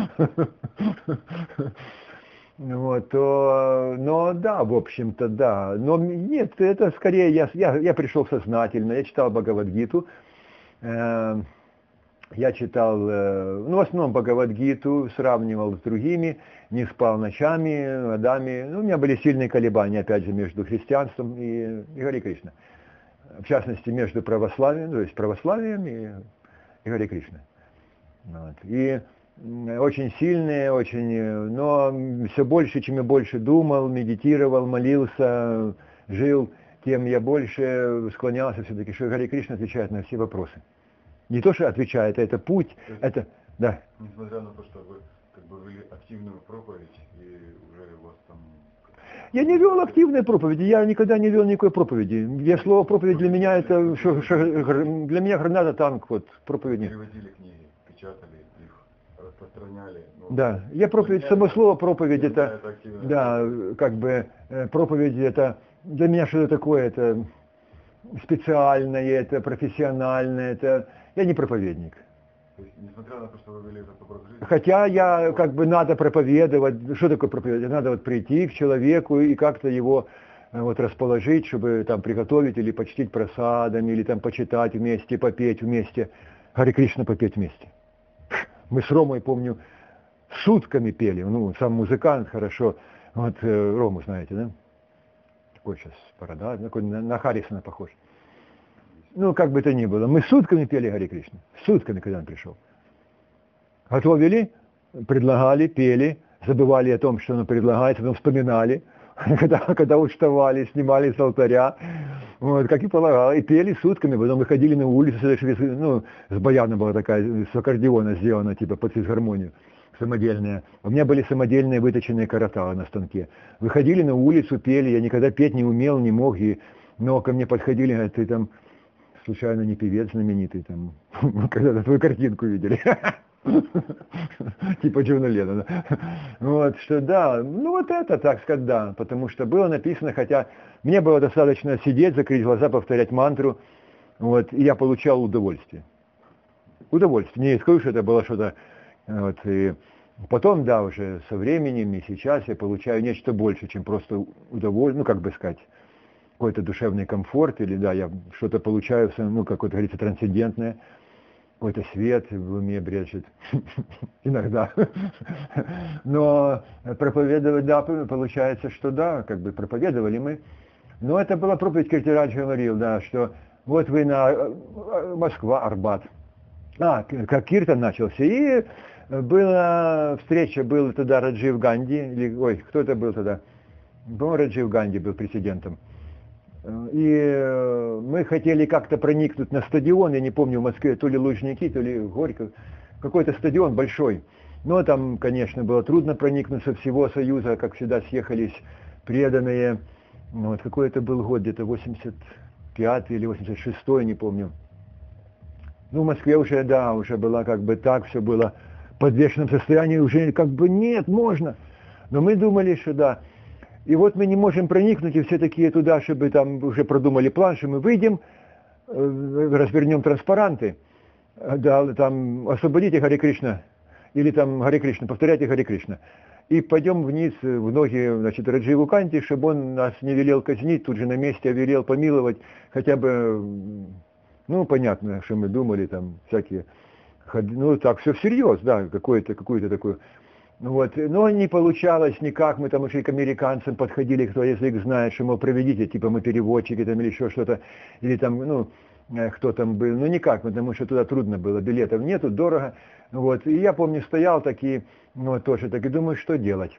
Вот, но да, в общем-то, да. Но нет, это скорее я пришел сознательно, я читал Бхагавад-гиту, я читал, в основном Бхагавад-гиту, сравнивал с другими, не спал ночами, годами. У меня были сильные колебания, опять же, между христианством и Хари Кришна. В частности, между православием, то есть православием и Хари Кришна. Вот. И очень сильные, но все больше, чем я больше думал, медитировал, молился, жил, тем я больше склонялся все-таки, что Хари Кришна отвечает на все вопросы. Не то, что отвечает, это путь, это, да. Несмотря на то, что вы как бы вели активную проповедь, и уже у вас там... Я не вел активной проповеди, я никогда не вел никакой проповеди. Слово проповедь для меня это, для меня граната, танк, вот, проповедь. Переводили книги, печатали их, распространяли. Да, я проповедь, само слово проповедь это да, как бы проповедь это, для меня что-то такое, это специальное, это профессиональное, это, я не проповедник. То есть, несмотря на то, что вы вели этот образ жизни... Хотя я, как бы, надо проповедовать, что такое проповедовать? Надо вот прийти к человеку и как-то его вот расположить, чтобы там приготовить или почтить просадами, или там почитать вместе, попеть вместе, Хари Кришна попеть вместе. Мы с Ромой, помню, сутками пели, сам музыкант хорошо, вот Рому знаете, да? Такой сейчас борода, такой на Харрисона похож. Как бы то ни было, мы сутками пели Хари Кришна, сутками, когда он пришел. Готовили, предлагали, пели, забывали о том, что он предлагает, потом вспоминали, когда уставали, снимали с алтаря, вот, как и полагало, и пели сутками, потом выходили на улицу, ну, с баяна была такая, с аккордеона сделана, типа под физгармонию, самодельная. У меня были самодельные выточенные караталы на станке. Выходили на улицу, пели, я никогда петь не умел, не мог, но ко мне подходили, говорят, ты там случайно не певец знаменитый, там, когда-то твою картинку видели. Типа Джона Леннона. Вот, что да, ну вот это, так сказать, да, потому что было написано, хотя мне было достаточно сидеть, закрыть глаза, повторять мантру, вот, и я получал удовольствие. Удовольствие. Не скажу, что это было что-то, вот, и потом, да, уже со временем и сейчас я получаю нечто больше, чем просто удовольствие, ну, как бы сказать, какой-то душевный комфорт, или, да, я что-то получаю, ну, какое-то, говорится, трансцендентное, какой-то свет в уме брежет, иногда. Но проповедовать, да, получается, что да, как бы проповедовали мы. Но это была проповедь, Киртирадж говорил, да, что вот вы на Москва, Арбат. Как Киртан начался. И была встреча, был тогда Раджив Ганди, или, кто это был тогда? По-моему, Раджив Ганди был президентом. И мы хотели как-то проникнуть на стадион, я не помню, в Москве, то ли Лужники, то ли Горького, какой-то стадион большой. Но там, конечно, было трудно проникнуть со всего Союза, как всегда съехались преданные. Вот, какой это был год, где-то 85-й или 86-й, не помню. Ну, в Москве уже, да, уже было как бы так, все было в подвешенном состоянии, уже как бы нет, можно. Но мы думали, что да. И вот мы не можем проникнуть, и все такие туда, чтобы там уже продумали план, что мы выйдем, развернем транспаранты, да, там освободите Харе Кришна, или там Харе Кришна, повторяйте Харе Кришна. И пойдем вниз в ноги, значит, Радживу Канти, чтобы он нас не велел казнить, тут же на месте, а велел помиловать, хотя бы, ну, понятно, что мы думали, там, всякие, ну, так, все всерьез, да, какое-то такое. Вот. Но не получалось никак, мы там уже к американцам подходили, кто язык знает, что, мол, проведите, типа мы переводчики там или еще что-то, или там, ну, кто там был, ну никак, потому что туда трудно было, билетов нету, дорого, вот, и я помню, стоял такие, ну, тоже так, и думаю, что делать,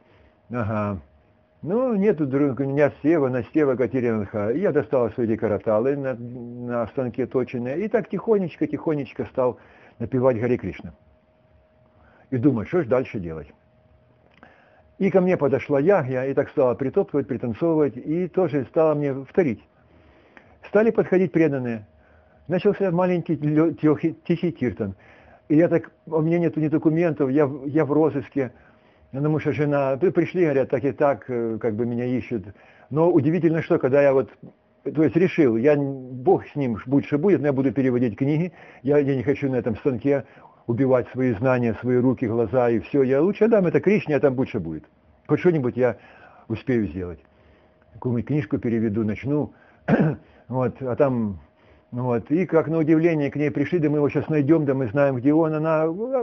ну, нету друга, у меня Настева Катеринха, и я достал свои караталы на станке точенные, и так тихонечко стал напевать Харе Кришна, и думаю, что же дальше делать. И ко мне подошла я и так стала притоптывать, пританцовывать, и тоже стала мне вторить. Стали подходить преданные. Начался маленький тихий киртан. И я так, у меня нету ни документов, я в розыске, потому что жена, пришли, говорят, так и так, как бы меня ищут. Но удивительно, что когда я вот, то есть решил, Бог с ним, будь что будет, но я буду переводить книги, я не хочу на этом станке убивать свои знания, свои руки, глаза и все. Я лучше отдам это Кришне, а там будь что будет. Хоть что-нибудь я успею сделать. Какую-нибудь книжку переведу, начну. Вот, а там, вот. И как на удивление к ней пришли, да мы его сейчас найдем, да мы знаем, где он. Она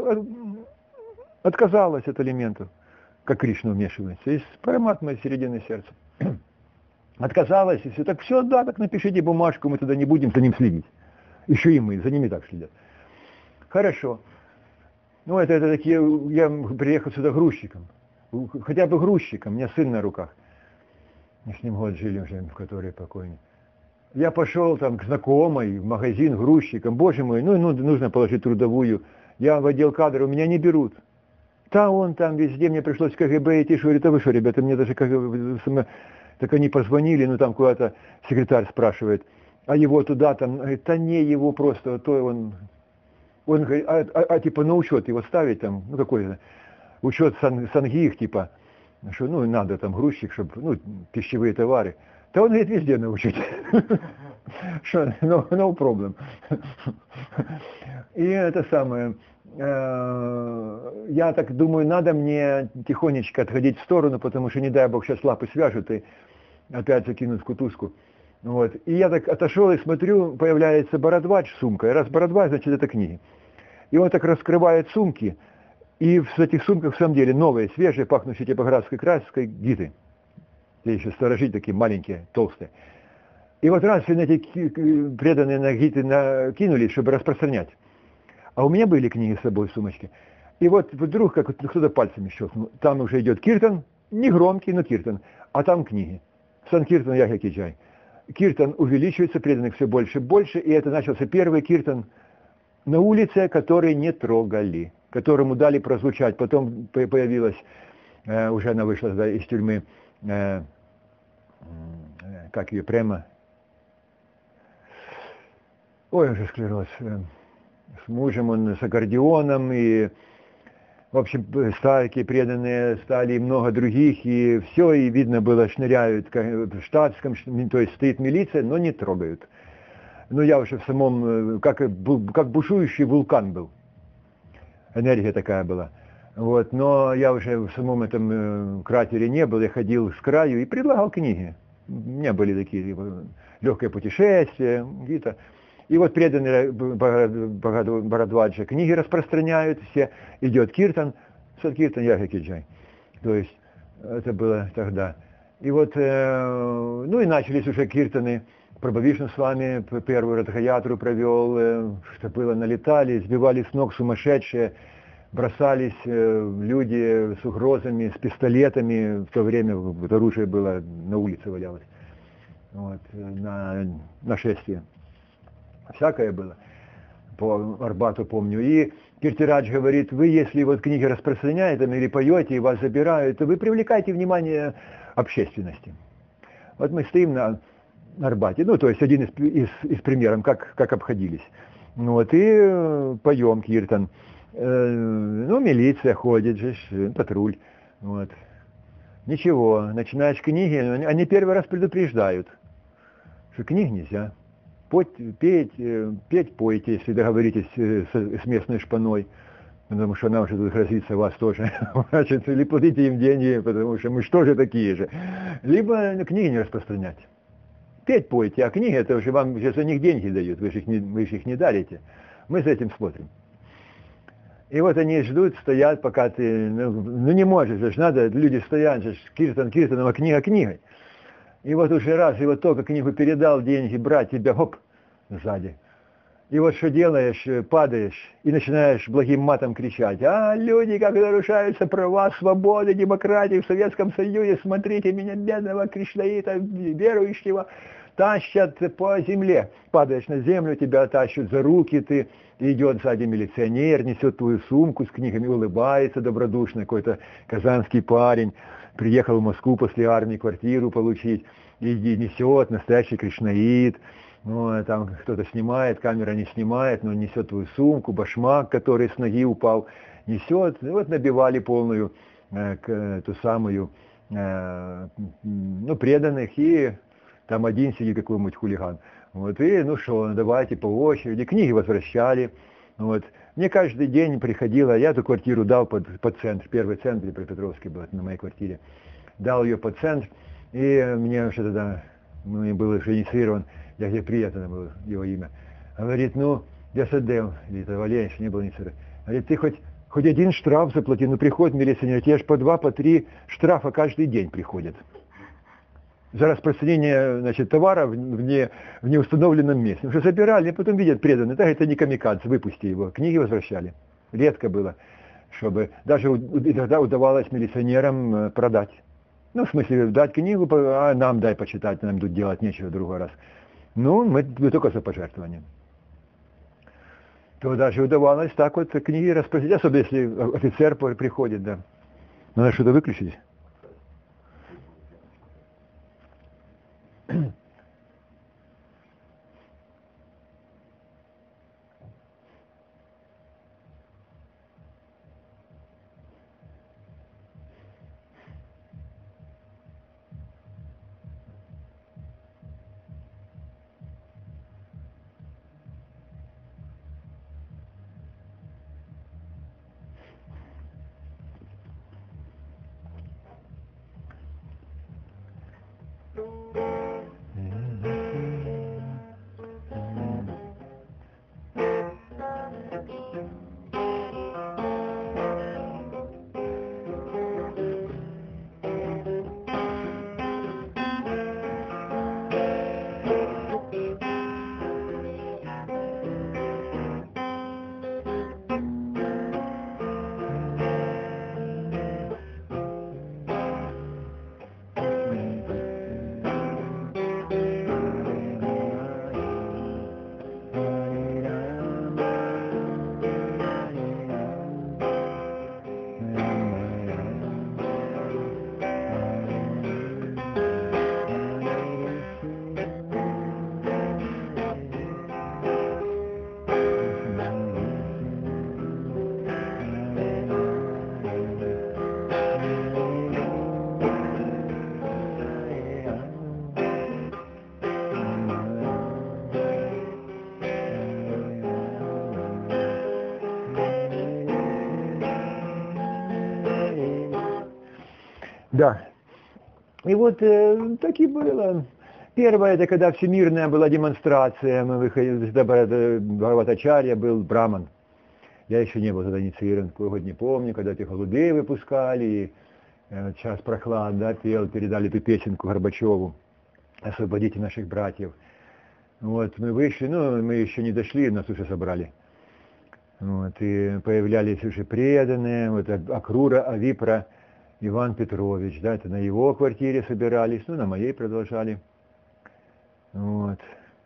отказалась от элементов, как Кришна вмешивается, из параматмы середины сердца. Отказалась, и все. Так все, да, так напишите бумажку, мы тогда не будем за ним следить. Еще и мы, за ними так следят. Хорошо. Ну, это такие, я приехал сюда грузчиком. Хотя бы грузчиком, у меня сын на руках. Мы с ним год жили уже, в который покойный. Я пошел там к знакомой, в магазин грузчиком. Боже мой, ну нужно положить трудовую. Я в отдел кадров, меня не берут. Да он там везде, мне пришлось в КГБ идти, что говорит, а вы что, ребята, мне даже так они позвонили, ну там куда-то секретарь спрашивает, а его туда там, говорит, да не его просто, то он говорит, типа на учет его ставить там, ну какой-то, учет сангих, типа, что, ну надо там грузчик, чтобы, ну, пищевые товары. Да он, говорит, везде научить. Что, no problem. И это самое, я так думаю, надо мне тихонечко отходить в сторону, потому что, не дай бог, сейчас лапы свяжут и опять закинут в кутузку. Вот. И я так отошел и смотрю, появляется Бхарадвадж с сумкой. Раз Бхарадвадж, значит, это книги. И он так раскрывает сумки, и в этих сумках в самом деле новые, свежие, пахнущие типографской краской гиты. Здесь еще сторожить такие маленькие, толстые. И вот раз все на эти преданные на гиты кинулись, чтобы распространять. А у меня были книги с собой в сумочке. И вот вдруг как кто-то пальцами щелкнул. Там уже идет киртан, не громкий, но киртан. а там книги. Санкиртан Яхакиджай. Киртан увеличивается, преданных все больше и больше, и это начался первый киртан на улице, который не трогали, которому дали прозвучать. Потом появилась, уже она вышла из тюрьмы, как ее, прямо, ой, уже склероз, с мужем, он с аккордеоном, и, в общем, старики преданные стали, и много других, и все, и видно было, шныряют в штатском, то есть стоит милиция, но не трогают. Ну, я уже в самом, как бушующий вулкан был, энергия такая была. Вот, но я уже в самом этом кратере не был, я ходил с краю и предлагал книги. У меня были такие легкое путешествие, какие-то. И вот преданные Бхарадваджа книги распространяют, все, идет киртан, Садкиртан Яхакиджай. То есть это было тогда. И вот, ну и начались уже киртаны. Прабхавишну с вами первую Радхаятру провел, что было, налетали, сбивали с ног сумасшедшие, бросались люди с угрозами, с пистолетами, в то время вот оружие было, на улице валялось, вот, на нашествие. Всякое было, по Арбату помню. И Киртирадж говорит, вы если вот книги распространяете или поете и вас забирают, то вы привлекаете внимание общественности. Вот мы стоим на Арбате, ну то есть один из примеров, как обходились. Вот, и поем киртан. Ну, милиция ходит же, патруль. Вот. Ничего, начинаешь книги, они первый раз предупреждают, что книг нельзя. Петь пойте, если договоритесь с местной шпаной, потому что она уже будет грозиться вас тоже. Значит, или платите им деньги, потому что мы что же такие же. Либо книги не распространять. Петь пойте, а книги это уже вам сейчас за них деньги дают, вы же их не дарите. Мы за этим смотрим. И вот они ждут, стоят, пока ты, ну не можешь, же надо, люди стоят, же киртаном, а книга книгой. И вот уже раз, и вот только книгу передал, деньги брать, тебя, хоп, сзади. И вот что делаешь, падаешь и начинаешь благим матом кричать, люди, как нарушаются права, свободы, демократии в Советском Союзе, смотрите меня, бедного кришнаита, верующего, тащат по земле. Падаешь на землю, тебя тащат за руки, ты идет сзади милиционер, несет твою сумку с книгами, улыбается добродушно, какой-то казанский парень, приехал в Москву после армии квартиру получить, и несет настоящий кришнаит. Ну, там кто-то снимает, камера не снимает, но несет твою сумку, башмак, который с ноги упал, несет. И вот набивали полную ту самую, ну, преданных, и там один сидит какой-нибудь хулиган. Вот, и ну что, давайте по очереди, книги возвращали. Вот. Мне каждый день приходило, я эту квартиру дал под центр, первый центр, при Петровске был, на моей квартире, дал ее под центр, и мне уже тогда, ну, был уже инициирован, я где приятно было его имя. Говорит, ну, я садел, или это Валерий, не был инициирован. Говорит, ты хоть один штраф заплати, ну приходит милиционер, тебе аж по 2, по 3 штрафа каждый день приходят. За распространение, значит, товара в неустановленном месте. Потому что забирали, и потом видят преданные, так это не камикадзе, выпусти его. Книги возвращали. Редко было, чтобы даже иногда удавалось милиционерам продать. Ну, в смысле, дать книгу, а нам дай почитать, нам тут делать нечего в другой раз. Ну, мы только за пожертвование. То даже удавалось так вот книги распространять, особенно если офицер приходит, да. Надо что-то выключить. Да. И вот так и было. Первое, это когда всемирная была демонстрация, мы выходили, Бхагаватачарья был браман. Я еще не был тогда инициирован, год не помню, когда эти голубей выпускали, и час прохлад, да, пел, передали эту песенку Горбачеву, освободите наших братьев. Вот, мы вышли, ну, мы еще не дошли, нас уже собрали. Вот, и появлялись уже преданные, вот Акрура Авипра Иван Петрович, да, это на его квартире собирались, ну, на моей продолжали. Вот.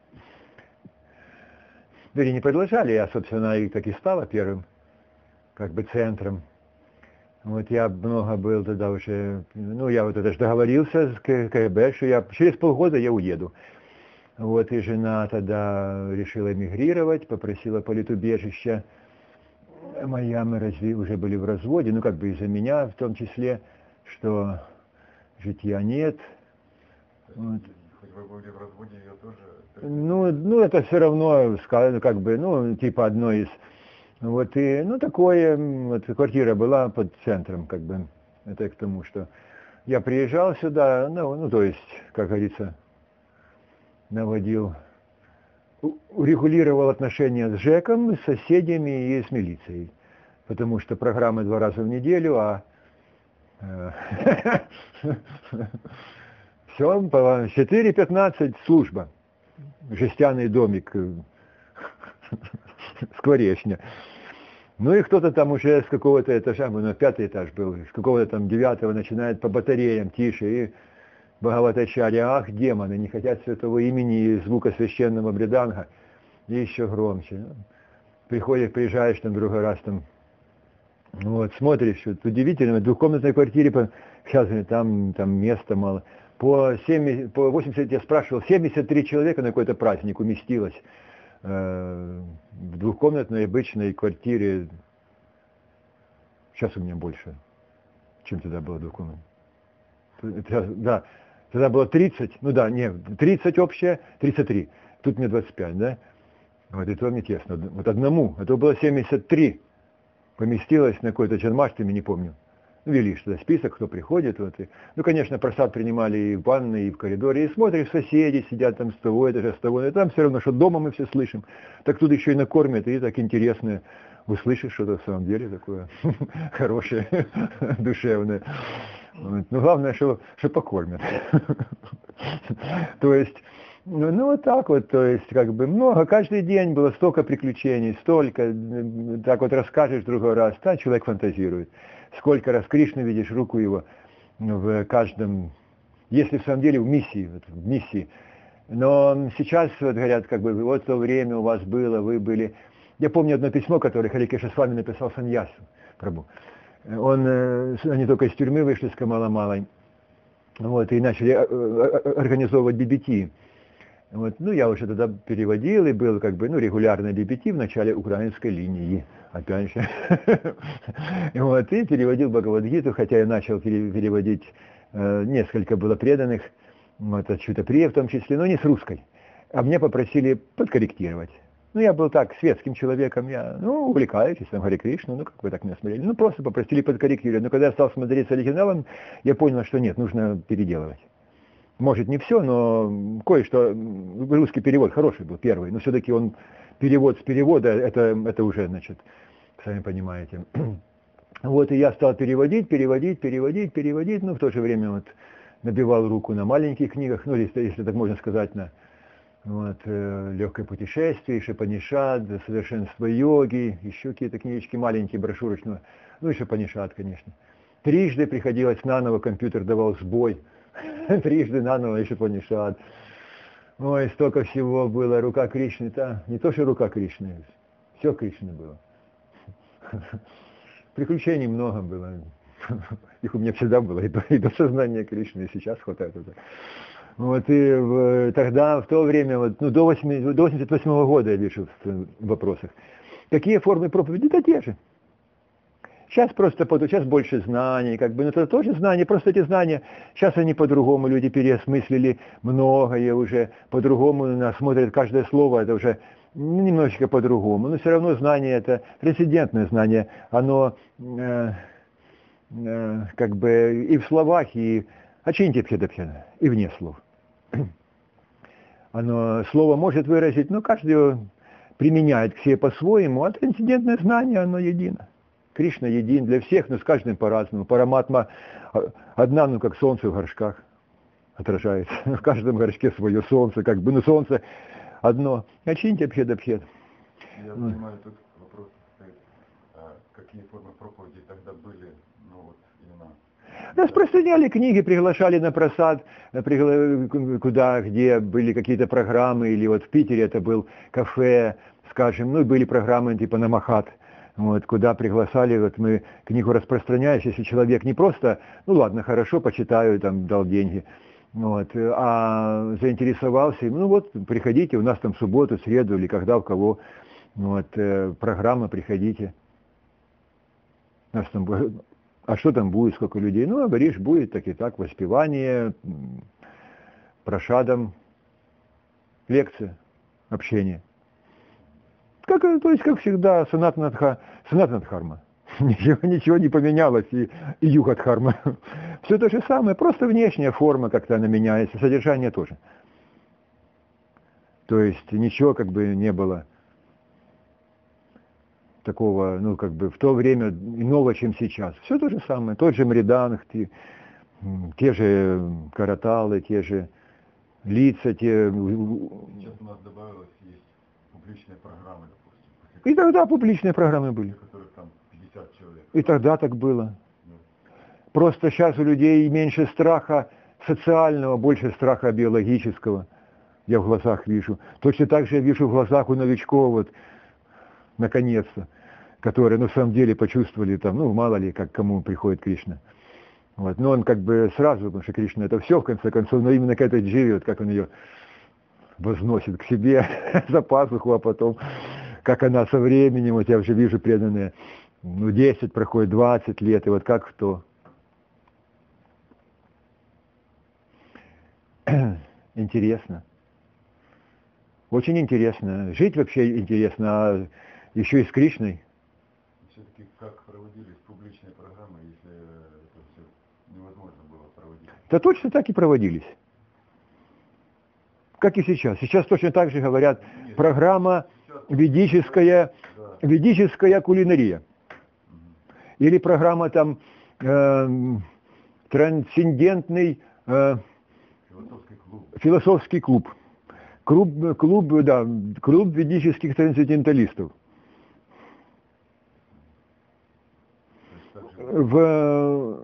Вернее, не продолжали, я, собственно, и так и стала первым, как бы центром. Вот я много был тогда уже, ну, я вот это же договорился с КГБ, что я через полгода я уеду. Вот, и жена тогда решила эмигрировать, попросила политубежища. Моя, мы уже были в разводе, ну, как бы из-за меня в том числе, что житья нет. Вот. Хоть вы были в разводе, ее тоже... Ну, это все равно, как бы, ну, типа одной из... Вот, и, ну, такое, вот, квартира была под центром, как бы, это к тому, что я приезжал сюда, ну, то есть, как говорится, наводил, урегулировал отношения с ЖЭКом, с соседями и с милицией, потому что программы 2 раза в неделю, а все, по 4:15 служба, жестяный домик, скворечня. Ну и кто-то там уже с какого-то этажа, ну, 5-й этаж был, с какого-то там 9-го начинает по батареям тише, и Бхагаватачарья, ах, демоны, не хотят святого имени и звука священного бриданга, и еще громче. Приезжаешь там другой раз, там, вот, смотришь, вот, удивительно, в двухкомнатной квартире, сейчас там места мало, по 80, я спрашивал, 73 человека на какой-то праздник уместилось. В двухкомнатной обычной квартире, сейчас у меня больше, чем тогда было двухкомнатной. Да, тогда было 30, ну да, не, 30 общее, 33, тут мне 25, да? Вот и то мне тесно, вот одному, а то было 73, поместилось на какой-то Джанмаштами, не помню. Вели что-то список, кто приходит. Вот, и, ну, конечно, просад принимали и в ванной, и в коридоре. И смотришь, соседи сидят там с того этажа, с того. И там все равно, что дома мы все слышим. Так тут еще и накормят, и так интересно услышишь что-то в самом деле такое хорошее, душевное. Вот. Но главное, что покормят. То есть, ну вот так вот, то есть, как бы много, каждый день было столько приключений, столько, так вот расскажешь в другой раз, да, человек фантазирует. Сколько раз Кришну видишь, руку его в каждом, если в самом деле в миссии. Но сейчас вот говорят, как бы, вот то время у вас было, вы были. Я помню одно письмо, которое Хари Кришна Свами написал Саньясу Прабху. Они только из тюрьмы вышли с Камала-Малой, вот, и начали организовывать BBT. Вот, ну, я уже тогда переводил и был как бы, ну, регулярный BBT в начале украинской линии, опять же. Вот, и переводил Бхагавад-гиту, хотя я начал переводить, несколько было преданных, вот, от Чутаприя в том числе, но не с русской. А меня попросили подкорректировать. Ну, я был так, светским человеком, я, ну, увлекаюсь, там, Харе Кришну, ну, как вы так меня смотрели. Ну, просто попросили подкорректировать. Но когда я стал смотреть с оригиналом, я понял, что нет, нужно переделывать. Может, не все, но кое-что, русский перевод хороший был, первый, но все-таки он, перевод с перевода, это уже, значит, сами понимаете. Вот, и я стал переводить, но в то же время вот набивал руку на маленьких книгах, ну, если так можно сказать, на вот, «Легкое путешествие», «Шапанишад», «Совершенство йоги», еще какие-то книжечки маленькие, брошюрочные, ну и Шапанишад, конечно. Трижды приходилось наново, компьютер давал сбой. Трижды наново еще Шапанишад. Ой, столько всего было. Рука Кришны, не то, что рука Кришны, все Кришны было. Приключений много было. Их у меня всегда было, и до сознания Кришны, и сейчас хватает это. Вот, и тогда, в то время, вот, ну, до 88 года я вижу в вопросах. Какие формы проповеди? Да те же. Сейчас просто сейчас больше знаний, как бы, но это тоже знания, просто эти знания, сейчас они по-другому, люди переосмыслили многое уже, по-другому смотрят каждое слово, это уже немножечко по-другому, но все равно знание это прецедентное знание, оно, как бы и в словах, и очиньте пхедапхена, и вне слов. Оно слово может выразить, но каждый его применяет к себе по-своему, а трансцендентное знание, оно едино. Кришна един для всех, но с каждым по-разному. Параматма одна, ну как солнце в горшках отражается. В каждом горшке свое солнце, как бы, ну солнце одно. Очиньте пхедапхед. Я понимаю, тут вопрос стоит, какие формы проповеди тогда были, ну вот именно... Распространяли книги, приглашали на просад, куда, где были какие-то программы, или вот в Питере это был кафе, скажем, ну и были программы типа на Махат, вот, куда приглашали, вот мы книгу распространяешь, если человек не просто, ну ладно, хорошо, почитаю, там, дал деньги, вот, а заинтересовался, ну вот, приходите, у нас там в субботу, среду, или когда у кого, вот, программа, приходите. У нас там, а что там будет, сколько людей? Ну, говоришь, будет так и так, воспевание, прошадом, лекция, общение. То есть, как всегда, санатна-дхарма. Ничего не поменялось, и юга-дхарма. Все то же самое, просто внешняя форма как-то она меняется, содержание тоже. То есть, ничего как бы не было такого, ну, как бы в то время иного, чем сейчас. Все то же самое, тот же Мриданг, те же караталы, те же лица, те... Сейчас у нас добавилось, есть публичные программы, допустим. И тогда публичные программы были. Которых там 50 человек. И тогда так было. Просто сейчас у людей меньше страха социального, больше страха биологического. Я в глазах вижу. Точно так же я вижу в глазах у новичков, вот, наконец-то, которые, ну, в самом деле почувствовали там, ну, мало ли, как кому приходит Кришна. Вот. Но он как бы сразу, потому что Кришна это все, в конце концов, но именно к этой дживе, вот как он ее возносит к себе за пазуху, а потом, как она со временем, вот я уже вижу преданные, ну, 10 проходит, 20 лет, и вот как кто. Интересно. Очень интересно. Жить вообще интересно, а еще и с Кришной. Все-таки как проводились публичные программы, если это все невозможно было проводить? Да точно так и проводились. Как и сейчас. Сейчас точно так же говорят, программа ведическая кулинария. Или программа там трансцендентный философский клуб. Клуб ведических трансценденталистов. В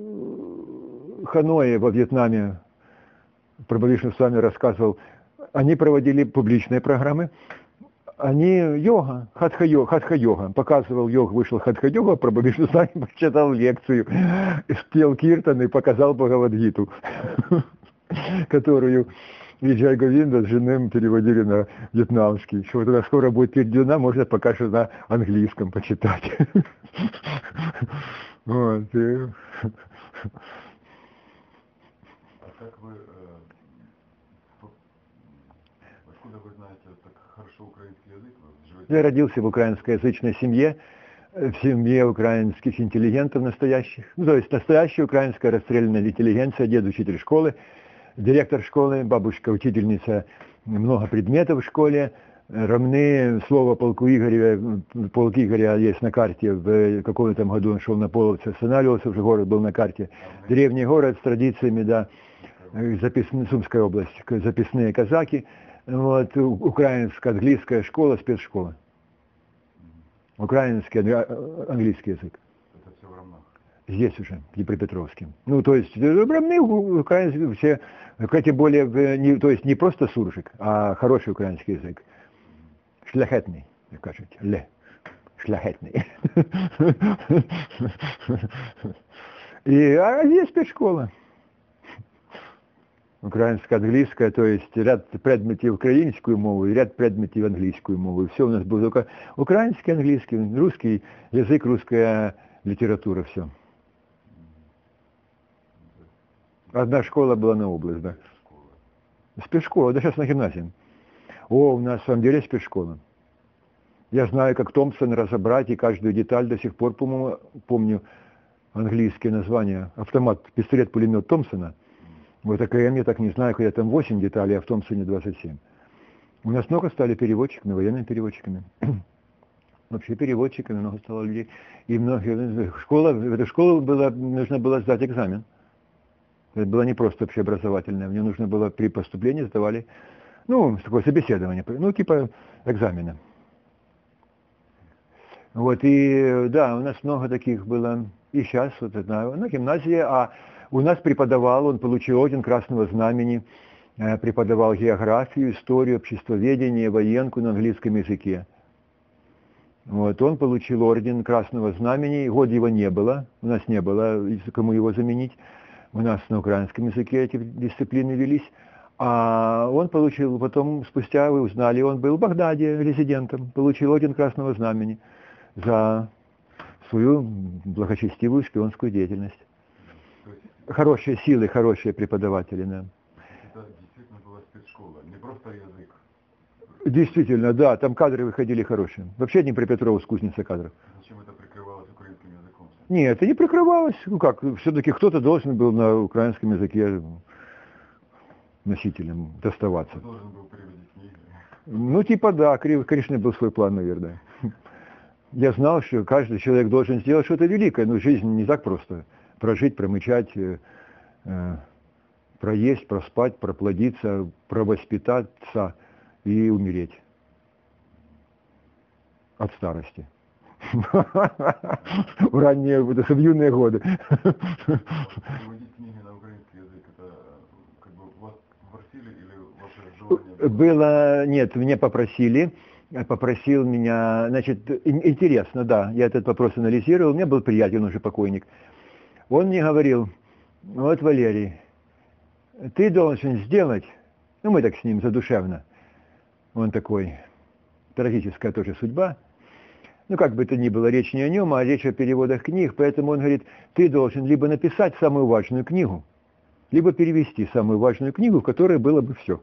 Ханое, во Вьетнаме, Прабхавишну с вами рассказывал, они проводили публичные программы. Они йога, хатха-йога. Показывал йог, вышел хатха-йога, Прабхавишну с вами прочитал лекцию, спел киртан и показал Бхагавад-гиту, которую Виджай Говинда с женым переводили на вьетнамский. Что вот она скоро будет переведена, можно пока что на английском почитать. Вот. А как вы, откуда вы знаете так хорошо украинский язык? Я родился в украинскоязычной семье, в семье украинских интеллигентов настоящих. Ну, то есть настоящая украинская расстрелянная интеллигенция, дед учитель школы, директор школы, бабушка учительница, много предметов в школе, равны слово полку Игоря, полк Игоря есть на карте, в каком там году он шел на половцы, останавливался, уже город был на карте, древний город с традициями, да, Сумская область, записные казаки, вот, украинская, английская школа, спецшкола, украинский, английский язык. Это все в Ромнах? Здесь уже, в Днепропетровске. Ну, то есть, равны украинцы все, кстати, более, то есть не просто суржик, а хороший украинский язык. Шляхетный, як кажуть, шляхетный. А здесь спецшкола. Українська, англійська, то есть ряд предметів українською мовою, ряд предметів англійською мовою. Все у нас було український, англійський, русский язык, русская литература, все. Одна школа была на область, да. Спецшкола, да сейчас на гимназии. О, у нас в самом деле спецшкола. Я знаю, как Томпсон разобрать, и каждую деталь до сих пор, по-моему, помню. английские названия. Автомат, пистолет-пулемет Томпсона. Вот АКМ я так не знаю, хотя там 8 деталей, а в Томпсоне 27. У нас много стали переводчиками, военными переводчиками. Вообще переводчиками много стало людей. И многие, в эту школу нужно было сдать экзамен. Это было не просто общеобразовательное. Мне нужно было при поступлении сдавали, такое собеседование, типа экзамена. Вот, и да, у нас много таких было. И сейчас, вот это, на гимназии, а у нас преподавал, он получил орден Красного Знамени, преподавал географию, историю, обществоведение, военку на английском языке. Вот, он получил орден Красного Знамени, год его не было, у нас не было кому его заменить, у нас на украинском языке эти дисциплины велись, а он получил, потом, спустя вы узнали, он был в Багдаде резидентом, получил орден Красного Знамени за свою благочестивую шпионскую деятельность. Хорошие силы, хорошие преподаватели, да. Это действительно была спецшкола, не просто язык. Действительно, да, там кадры выходили хорошие. Вообще Днепропетровск кузница кадров. Зачем это прикрывалось украинским языком? Нет, это не прикрывалось. Все-таки кто-то должен был на украинском языке носителем доставаться. Кто должен был переводить книги? Типа да, конечно, был свой план, наверное. Я знал, что каждый человек должен сделать что-то великое, но жизнь не так просто. Прожить, промычать, проесть, проспать, проплодиться, провоспитаться и умереть от старости. В юные годы. Переводить книги на украинский язык, это вас попросили или ваше желание? Нет, меня попросил меня, значит, интересно, да, я этот вопрос анализировал, у меня был приятель, он уже покойник. Он мне говорил, вот, Валерий, ты должен сделать, мы так с ним задушевно, он такой, трагическая тоже судьба, как бы то ни было, речь не о нем, а речь о переводах книг, поэтому он говорит, ты должен либо написать самую важную книгу, либо перевести самую важную книгу, в которой было бы все.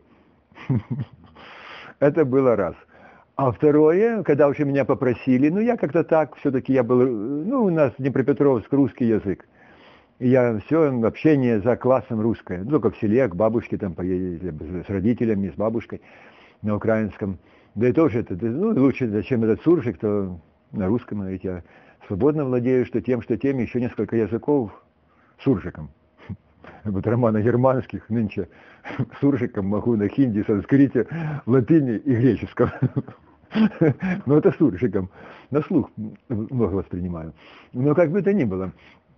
Это было раз. А второе, когда уже меня попросили, я как-то так, все-таки я был, у нас Днепропетровск русский язык. И я все общение за классом русское, только в селе, к бабушке там поедете, с родителями, с бабушкой на украинском. Да и тоже это, лучше, чем этот суржик, то на русском, ведь я свободно владею, что тем, еще несколько языков суржиком. Вот романо-германских нынче суржиком могу на хинди, санскрите, латыни и греческом. Но это суржиком. На слух много воспринимаю. Но как бы то ни было.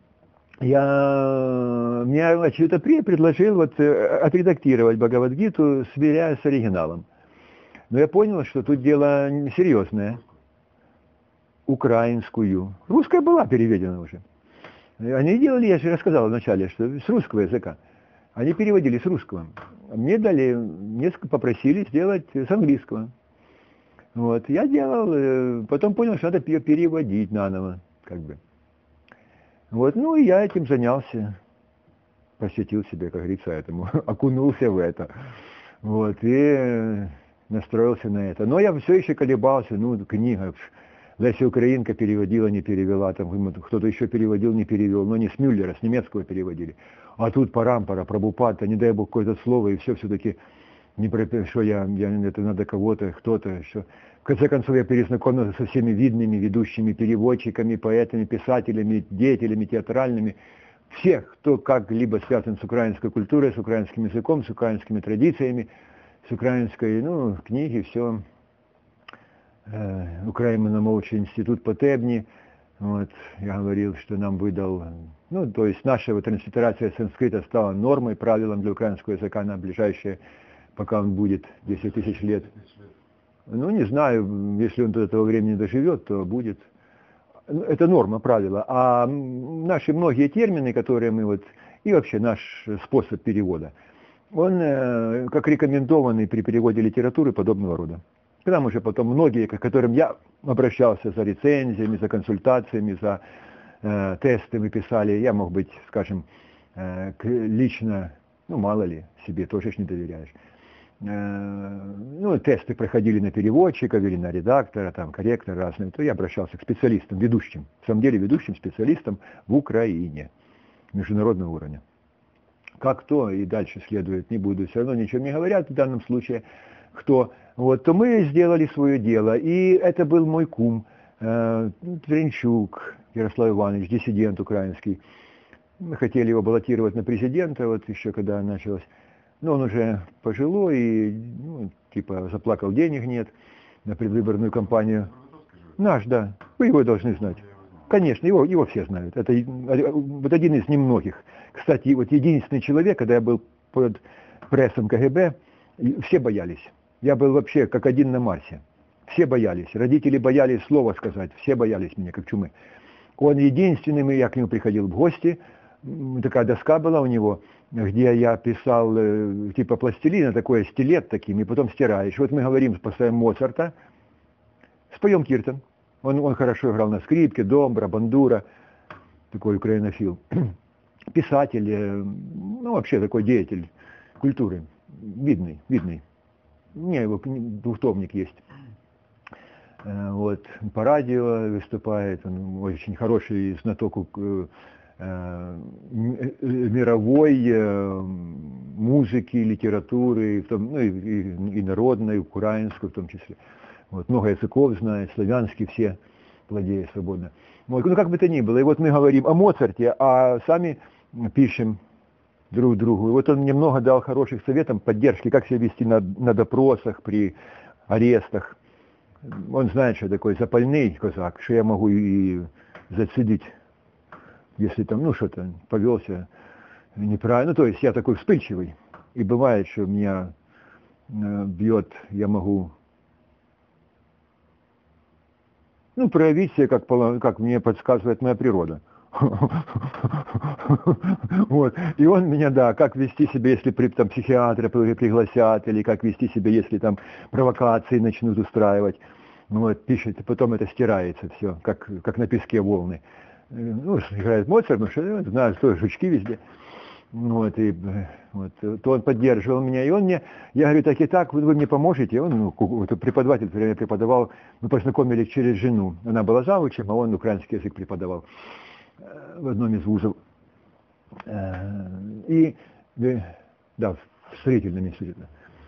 Мне что-то предложил отредактировать Бхагавад-гиту, сверяя с оригиналом. Но я понял, что тут дело серьезное. Украинскую. Русская была переведена уже. Они делали, я же рассказал вначале, что с русского языка. Они переводили с русского. Мне попросили сделать с английского. Вот. Я делал, потом понял, что надо ее переводить наново, как бы. Вот, и я этим занялся, посвятил себе, как говорится, этому, окунулся в это, вот, и настроился на это. Но я все еще колебался, книга, Леся Украинка переводила, не перевела, там кто-то еще переводил, не перевел, но не с Мюллера, с немецкого переводили. А тут Парампара, Прабхупада, не дай бог какое-то слово, и все-таки, что это надо кого-то, кто-то, что... В конце концов, я перезнакомился со всеми видными ведущими переводчиками, поэтами, писателями, деятелями театральными. Всех, кто как-либо связан с украинской культурой, с украинским языком, с украинскими традициями, с украинской, книги, все. Украино-научный институт Потебни. Вот, я говорил, что нам выдал, то есть наша транслитерация санскрита стала нормой, правилом для украинского языка на ближайшие, пока он будет, 10 тысяч лет. Не знаю, если он до этого времени доживет, то будет. Это норма, правило. А наши многие термины, которые мы и вообще наш способ перевода, он как рекомендованный при переводе литературы подобного рода. К нам уже потом многие, к которым я обращался за рецензиями, за консультациями, за тесты мы писали, я мог быть, скажем, лично, мало ли, себе тоже не доверяешь. ну, тесты проходили на переводчиков или на редактора, там, корректора разные, то я обращался к специалистам, ведущим, в самом деле ведущим специалистам в Украине, международного уровня. Как то и дальше следует, не буду, все равно ничего не говорят в данном случае, кто, вот, то мы сделали свое дело, и это был мой кум, Тренчук Ярослав Иванович, диссидент украинский. Мы хотели его баллотировать на президента, вот еще когда началось. Но он уже пожилой и, ну, типа, заплакал, денег нет на предвыборную кампанию. Наш, да. Вы его должны знать. Конечно, его все знают. Это вот один из немногих. Кстати, вот единственный человек, когда я был под прессом КГБ, все боялись. Я был вообще как один на Марсе. Все боялись. Родители боялись слова сказать. Все боялись меня, как чумы. Он единственный, я к нему приходил в гости. Такая доска была у него, где я писал типа пластилина, такой стилет таким, и потом стираешь. Вот мы говорим, поставим Моцарта, споем Киртон. Он хорошо играл на скрипке, домбра, бандура, такой украинофил. Писатель, ну вообще такой деятель культуры, видный. Не, его двухтомник есть. Вот, по радио выступает, он очень хороший знаток мировой музыки, литературы, ну, и народной, и украинской в том числе. Вот, много языков знает, славянский все владеет свободно. Вот, ну как бы то ни было, и вот мы говорим о Моцарте, а сами пишем друг другу. И вот он мне много дал хороших советов, поддержки, как себя вести на допросах, при арестах. Он знает, что такое запальный казак, что я могу и зацедить, если там, ну что-то, повелся неправильно. Ну, то есть я такой вспыльчивый. И бывает, что меня бьет, я могу, ну, проявить себя, как мне подсказывает моя природа. Вот. И он меня, да, как вести себя, если там психиатра пригласят, или как вести себя, если там провокации начнут устраивать. Ну, вот, пишет, и потом это стирается все, как на песке волны. Ну, играет Моцарт, ну, что, знаю, что жучки везде. Вот, и вот, то он поддерживал меня, и он мне, я говорю, так и так, вы мне поможете? Он, ну, преподаватель, который преподавал, мы познакомились через жену, она была завучем, а он украинский язык преподавал в одном из вузов. И, да, в строительном институте.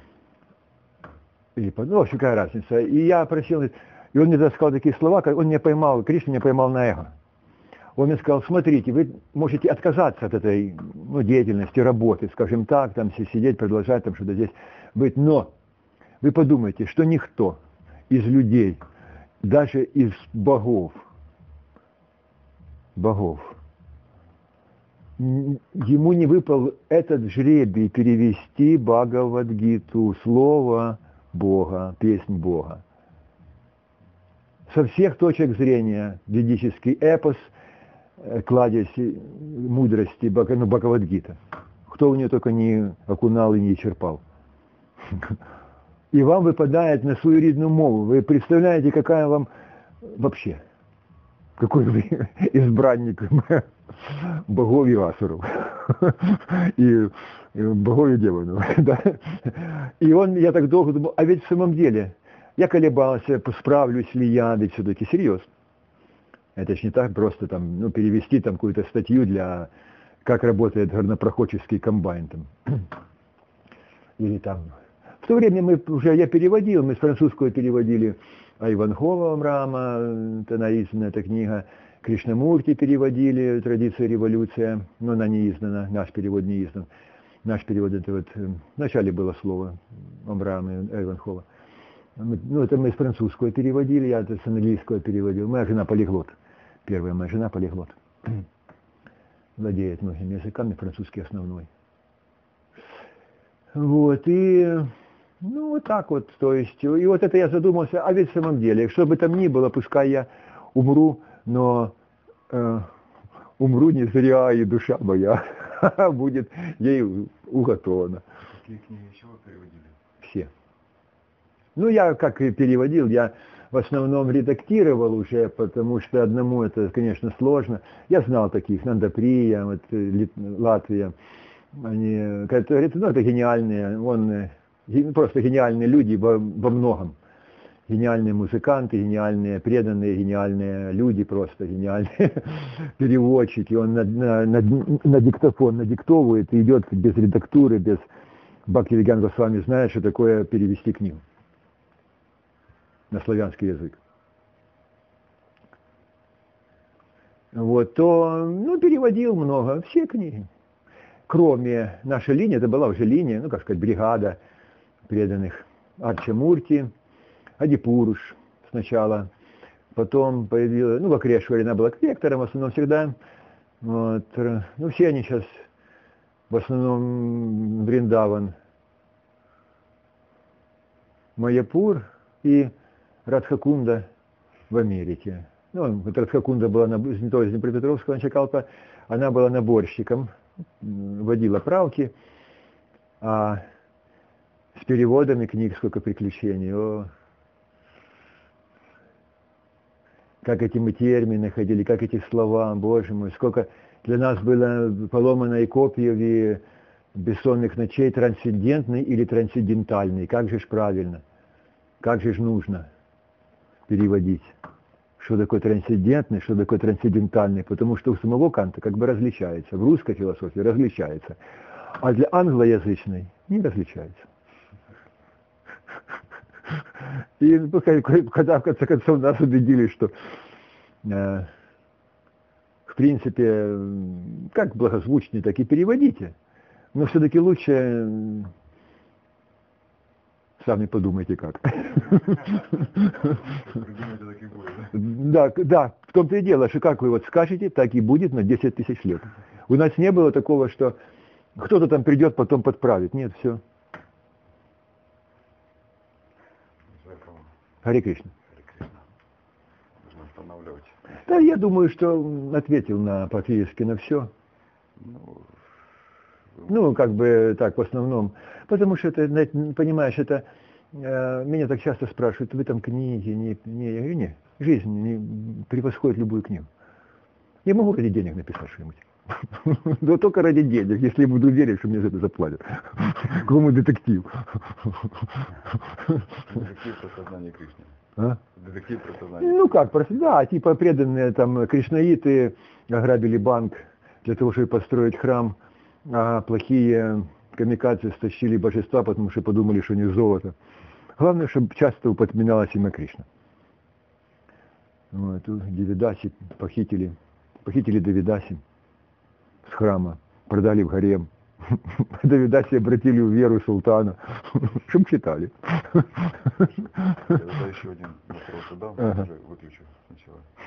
Ну, в общем, какая разница. И я просил, и он мне сказал такие слова, он меня поймал, Кришна меня поймал на эго. Он мне сказал, смотрите, вы можете отказаться от этой, ну, деятельности, работы, скажем так, там сидеть, продолжать там что-то здесь быть, но вы подумайте, что никто из людей, даже из богов, ему не выпал этот жребий перевести Бхагавад-гиту, слово Бога, песнь Бога. Со всех точек зрения ведический эпос, кладезь мудрости, ну, Бхагавад-гита. Кто у нее только не окунал и не черпал. И вам выпадает на свою рідну мову. Вы представляете, какая вам вообще, какой вы избранник богов и асуров. И богов и демонов. Да? И я так долго думал, а ведь в самом деле, я колебался, справлюсь ли я, ведь все-таки серьезно. Это ж не так просто там, ну, перевести там какую-то статью для, как работает горнопроходческий комбайн там. Или там. В то время я переводил, мы с французского переводили Айванхова Амрама, это наизданная эта книга, Кришнамурти переводили, «Традиция революция», но она не издана, наш перевод не издан. Наш перевод это вот, в начале было слово Амрама и Айванхова. Ну, это мы с французского переводили, я это с английского переводил. Моя жена полиглот. Первая моя жена полиглот. Владеет многими языками, французский основной. Вот, и, ну, вот так вот, то есть, и вот это я задумался, а ведь в самом деле, что бы там ни было, пускай я умру, но умру не зря, и душа моя будет ей уготована. Какие книги еще вы переводили? Все. Ну, я как и переводил, я в основном редактировал уже, потому что одному это, конечно, сложно. Я знал таких, Нандаприя, вот, Латвия, они, которые, ну, это гениальные, он просто гениальные люди во многом. Гениальные музыканты, гениальные преданные, гениальные люди, просто гениальные переводчики. Он на диктофон надиктовывает и идет без редактуры, без Бхактивинода Госвами знает, что такое перевести книгу на славянский язык. Вот, то, переводил много, все книги. Кроме нашей линии, это была уже линия, как сказать, бригада преданных Арчамурти, Адипуруш сначала, потом появилась, в Акрешваре она была корректором, в основном всегда. Вот, все они сейчас, в основном Вриндаван, Майяпур и Радхакунда в Америке. Радхакунда была из Днепропетровского Анчакалпа, она была наборщиком, водила правки, а с переводами книг сколько приключений. Как эти мы термины ходили, как эти слова, Боже мой, сколько для нас было поломано и копьев, и бессонных ночей, трансцендентный или трансцендентальный, как же ж правильно, как же ж нужно переводить, что такое трансцендентный, что такое трансцендентальный, потому что у самого Канта как бы различается, в русской философии различается, а для англоязычной не различается. И когда в конце концов нас убедили, что в принципе как благозвучнее, так и переводите, но все-таки лучше сами подумайте как. Да, в том-то и дело, что как вы скажете, так и будет на 10 тысяч лет. У нас не было такого, что кто-то там придет, потом подправит. Нет, все. Харе Кришна. Нужно останавливать. Да, я думаю, что ответил по-физически на все. Как бы так, в основном. Потому что это, понимаешь, это меня так часто спрашивают, вы там книги, не. Я говорю, нет, жизнь не превосходит любую книгу. Я могу ради денег написать что-нибудь. Но только ради денег, если я буду верить, что мне за это заплатят. Кому детектив? Детектив про сознание Кришны. Детектив про сознание. Типа преданные там кришнаиты ограбили банк для того, чтобы построить храм, а плохие камикадзе стащили божества, потому что подумали, что у них золото. Главное, чтобы часто упоминалось имя Кришна. Девидаси похитили Девидаси с храма, продали в гарем. Девидаси обратили в веру султана, чтобы читали. Я задаю еще один вопрос, уже выключу сначала.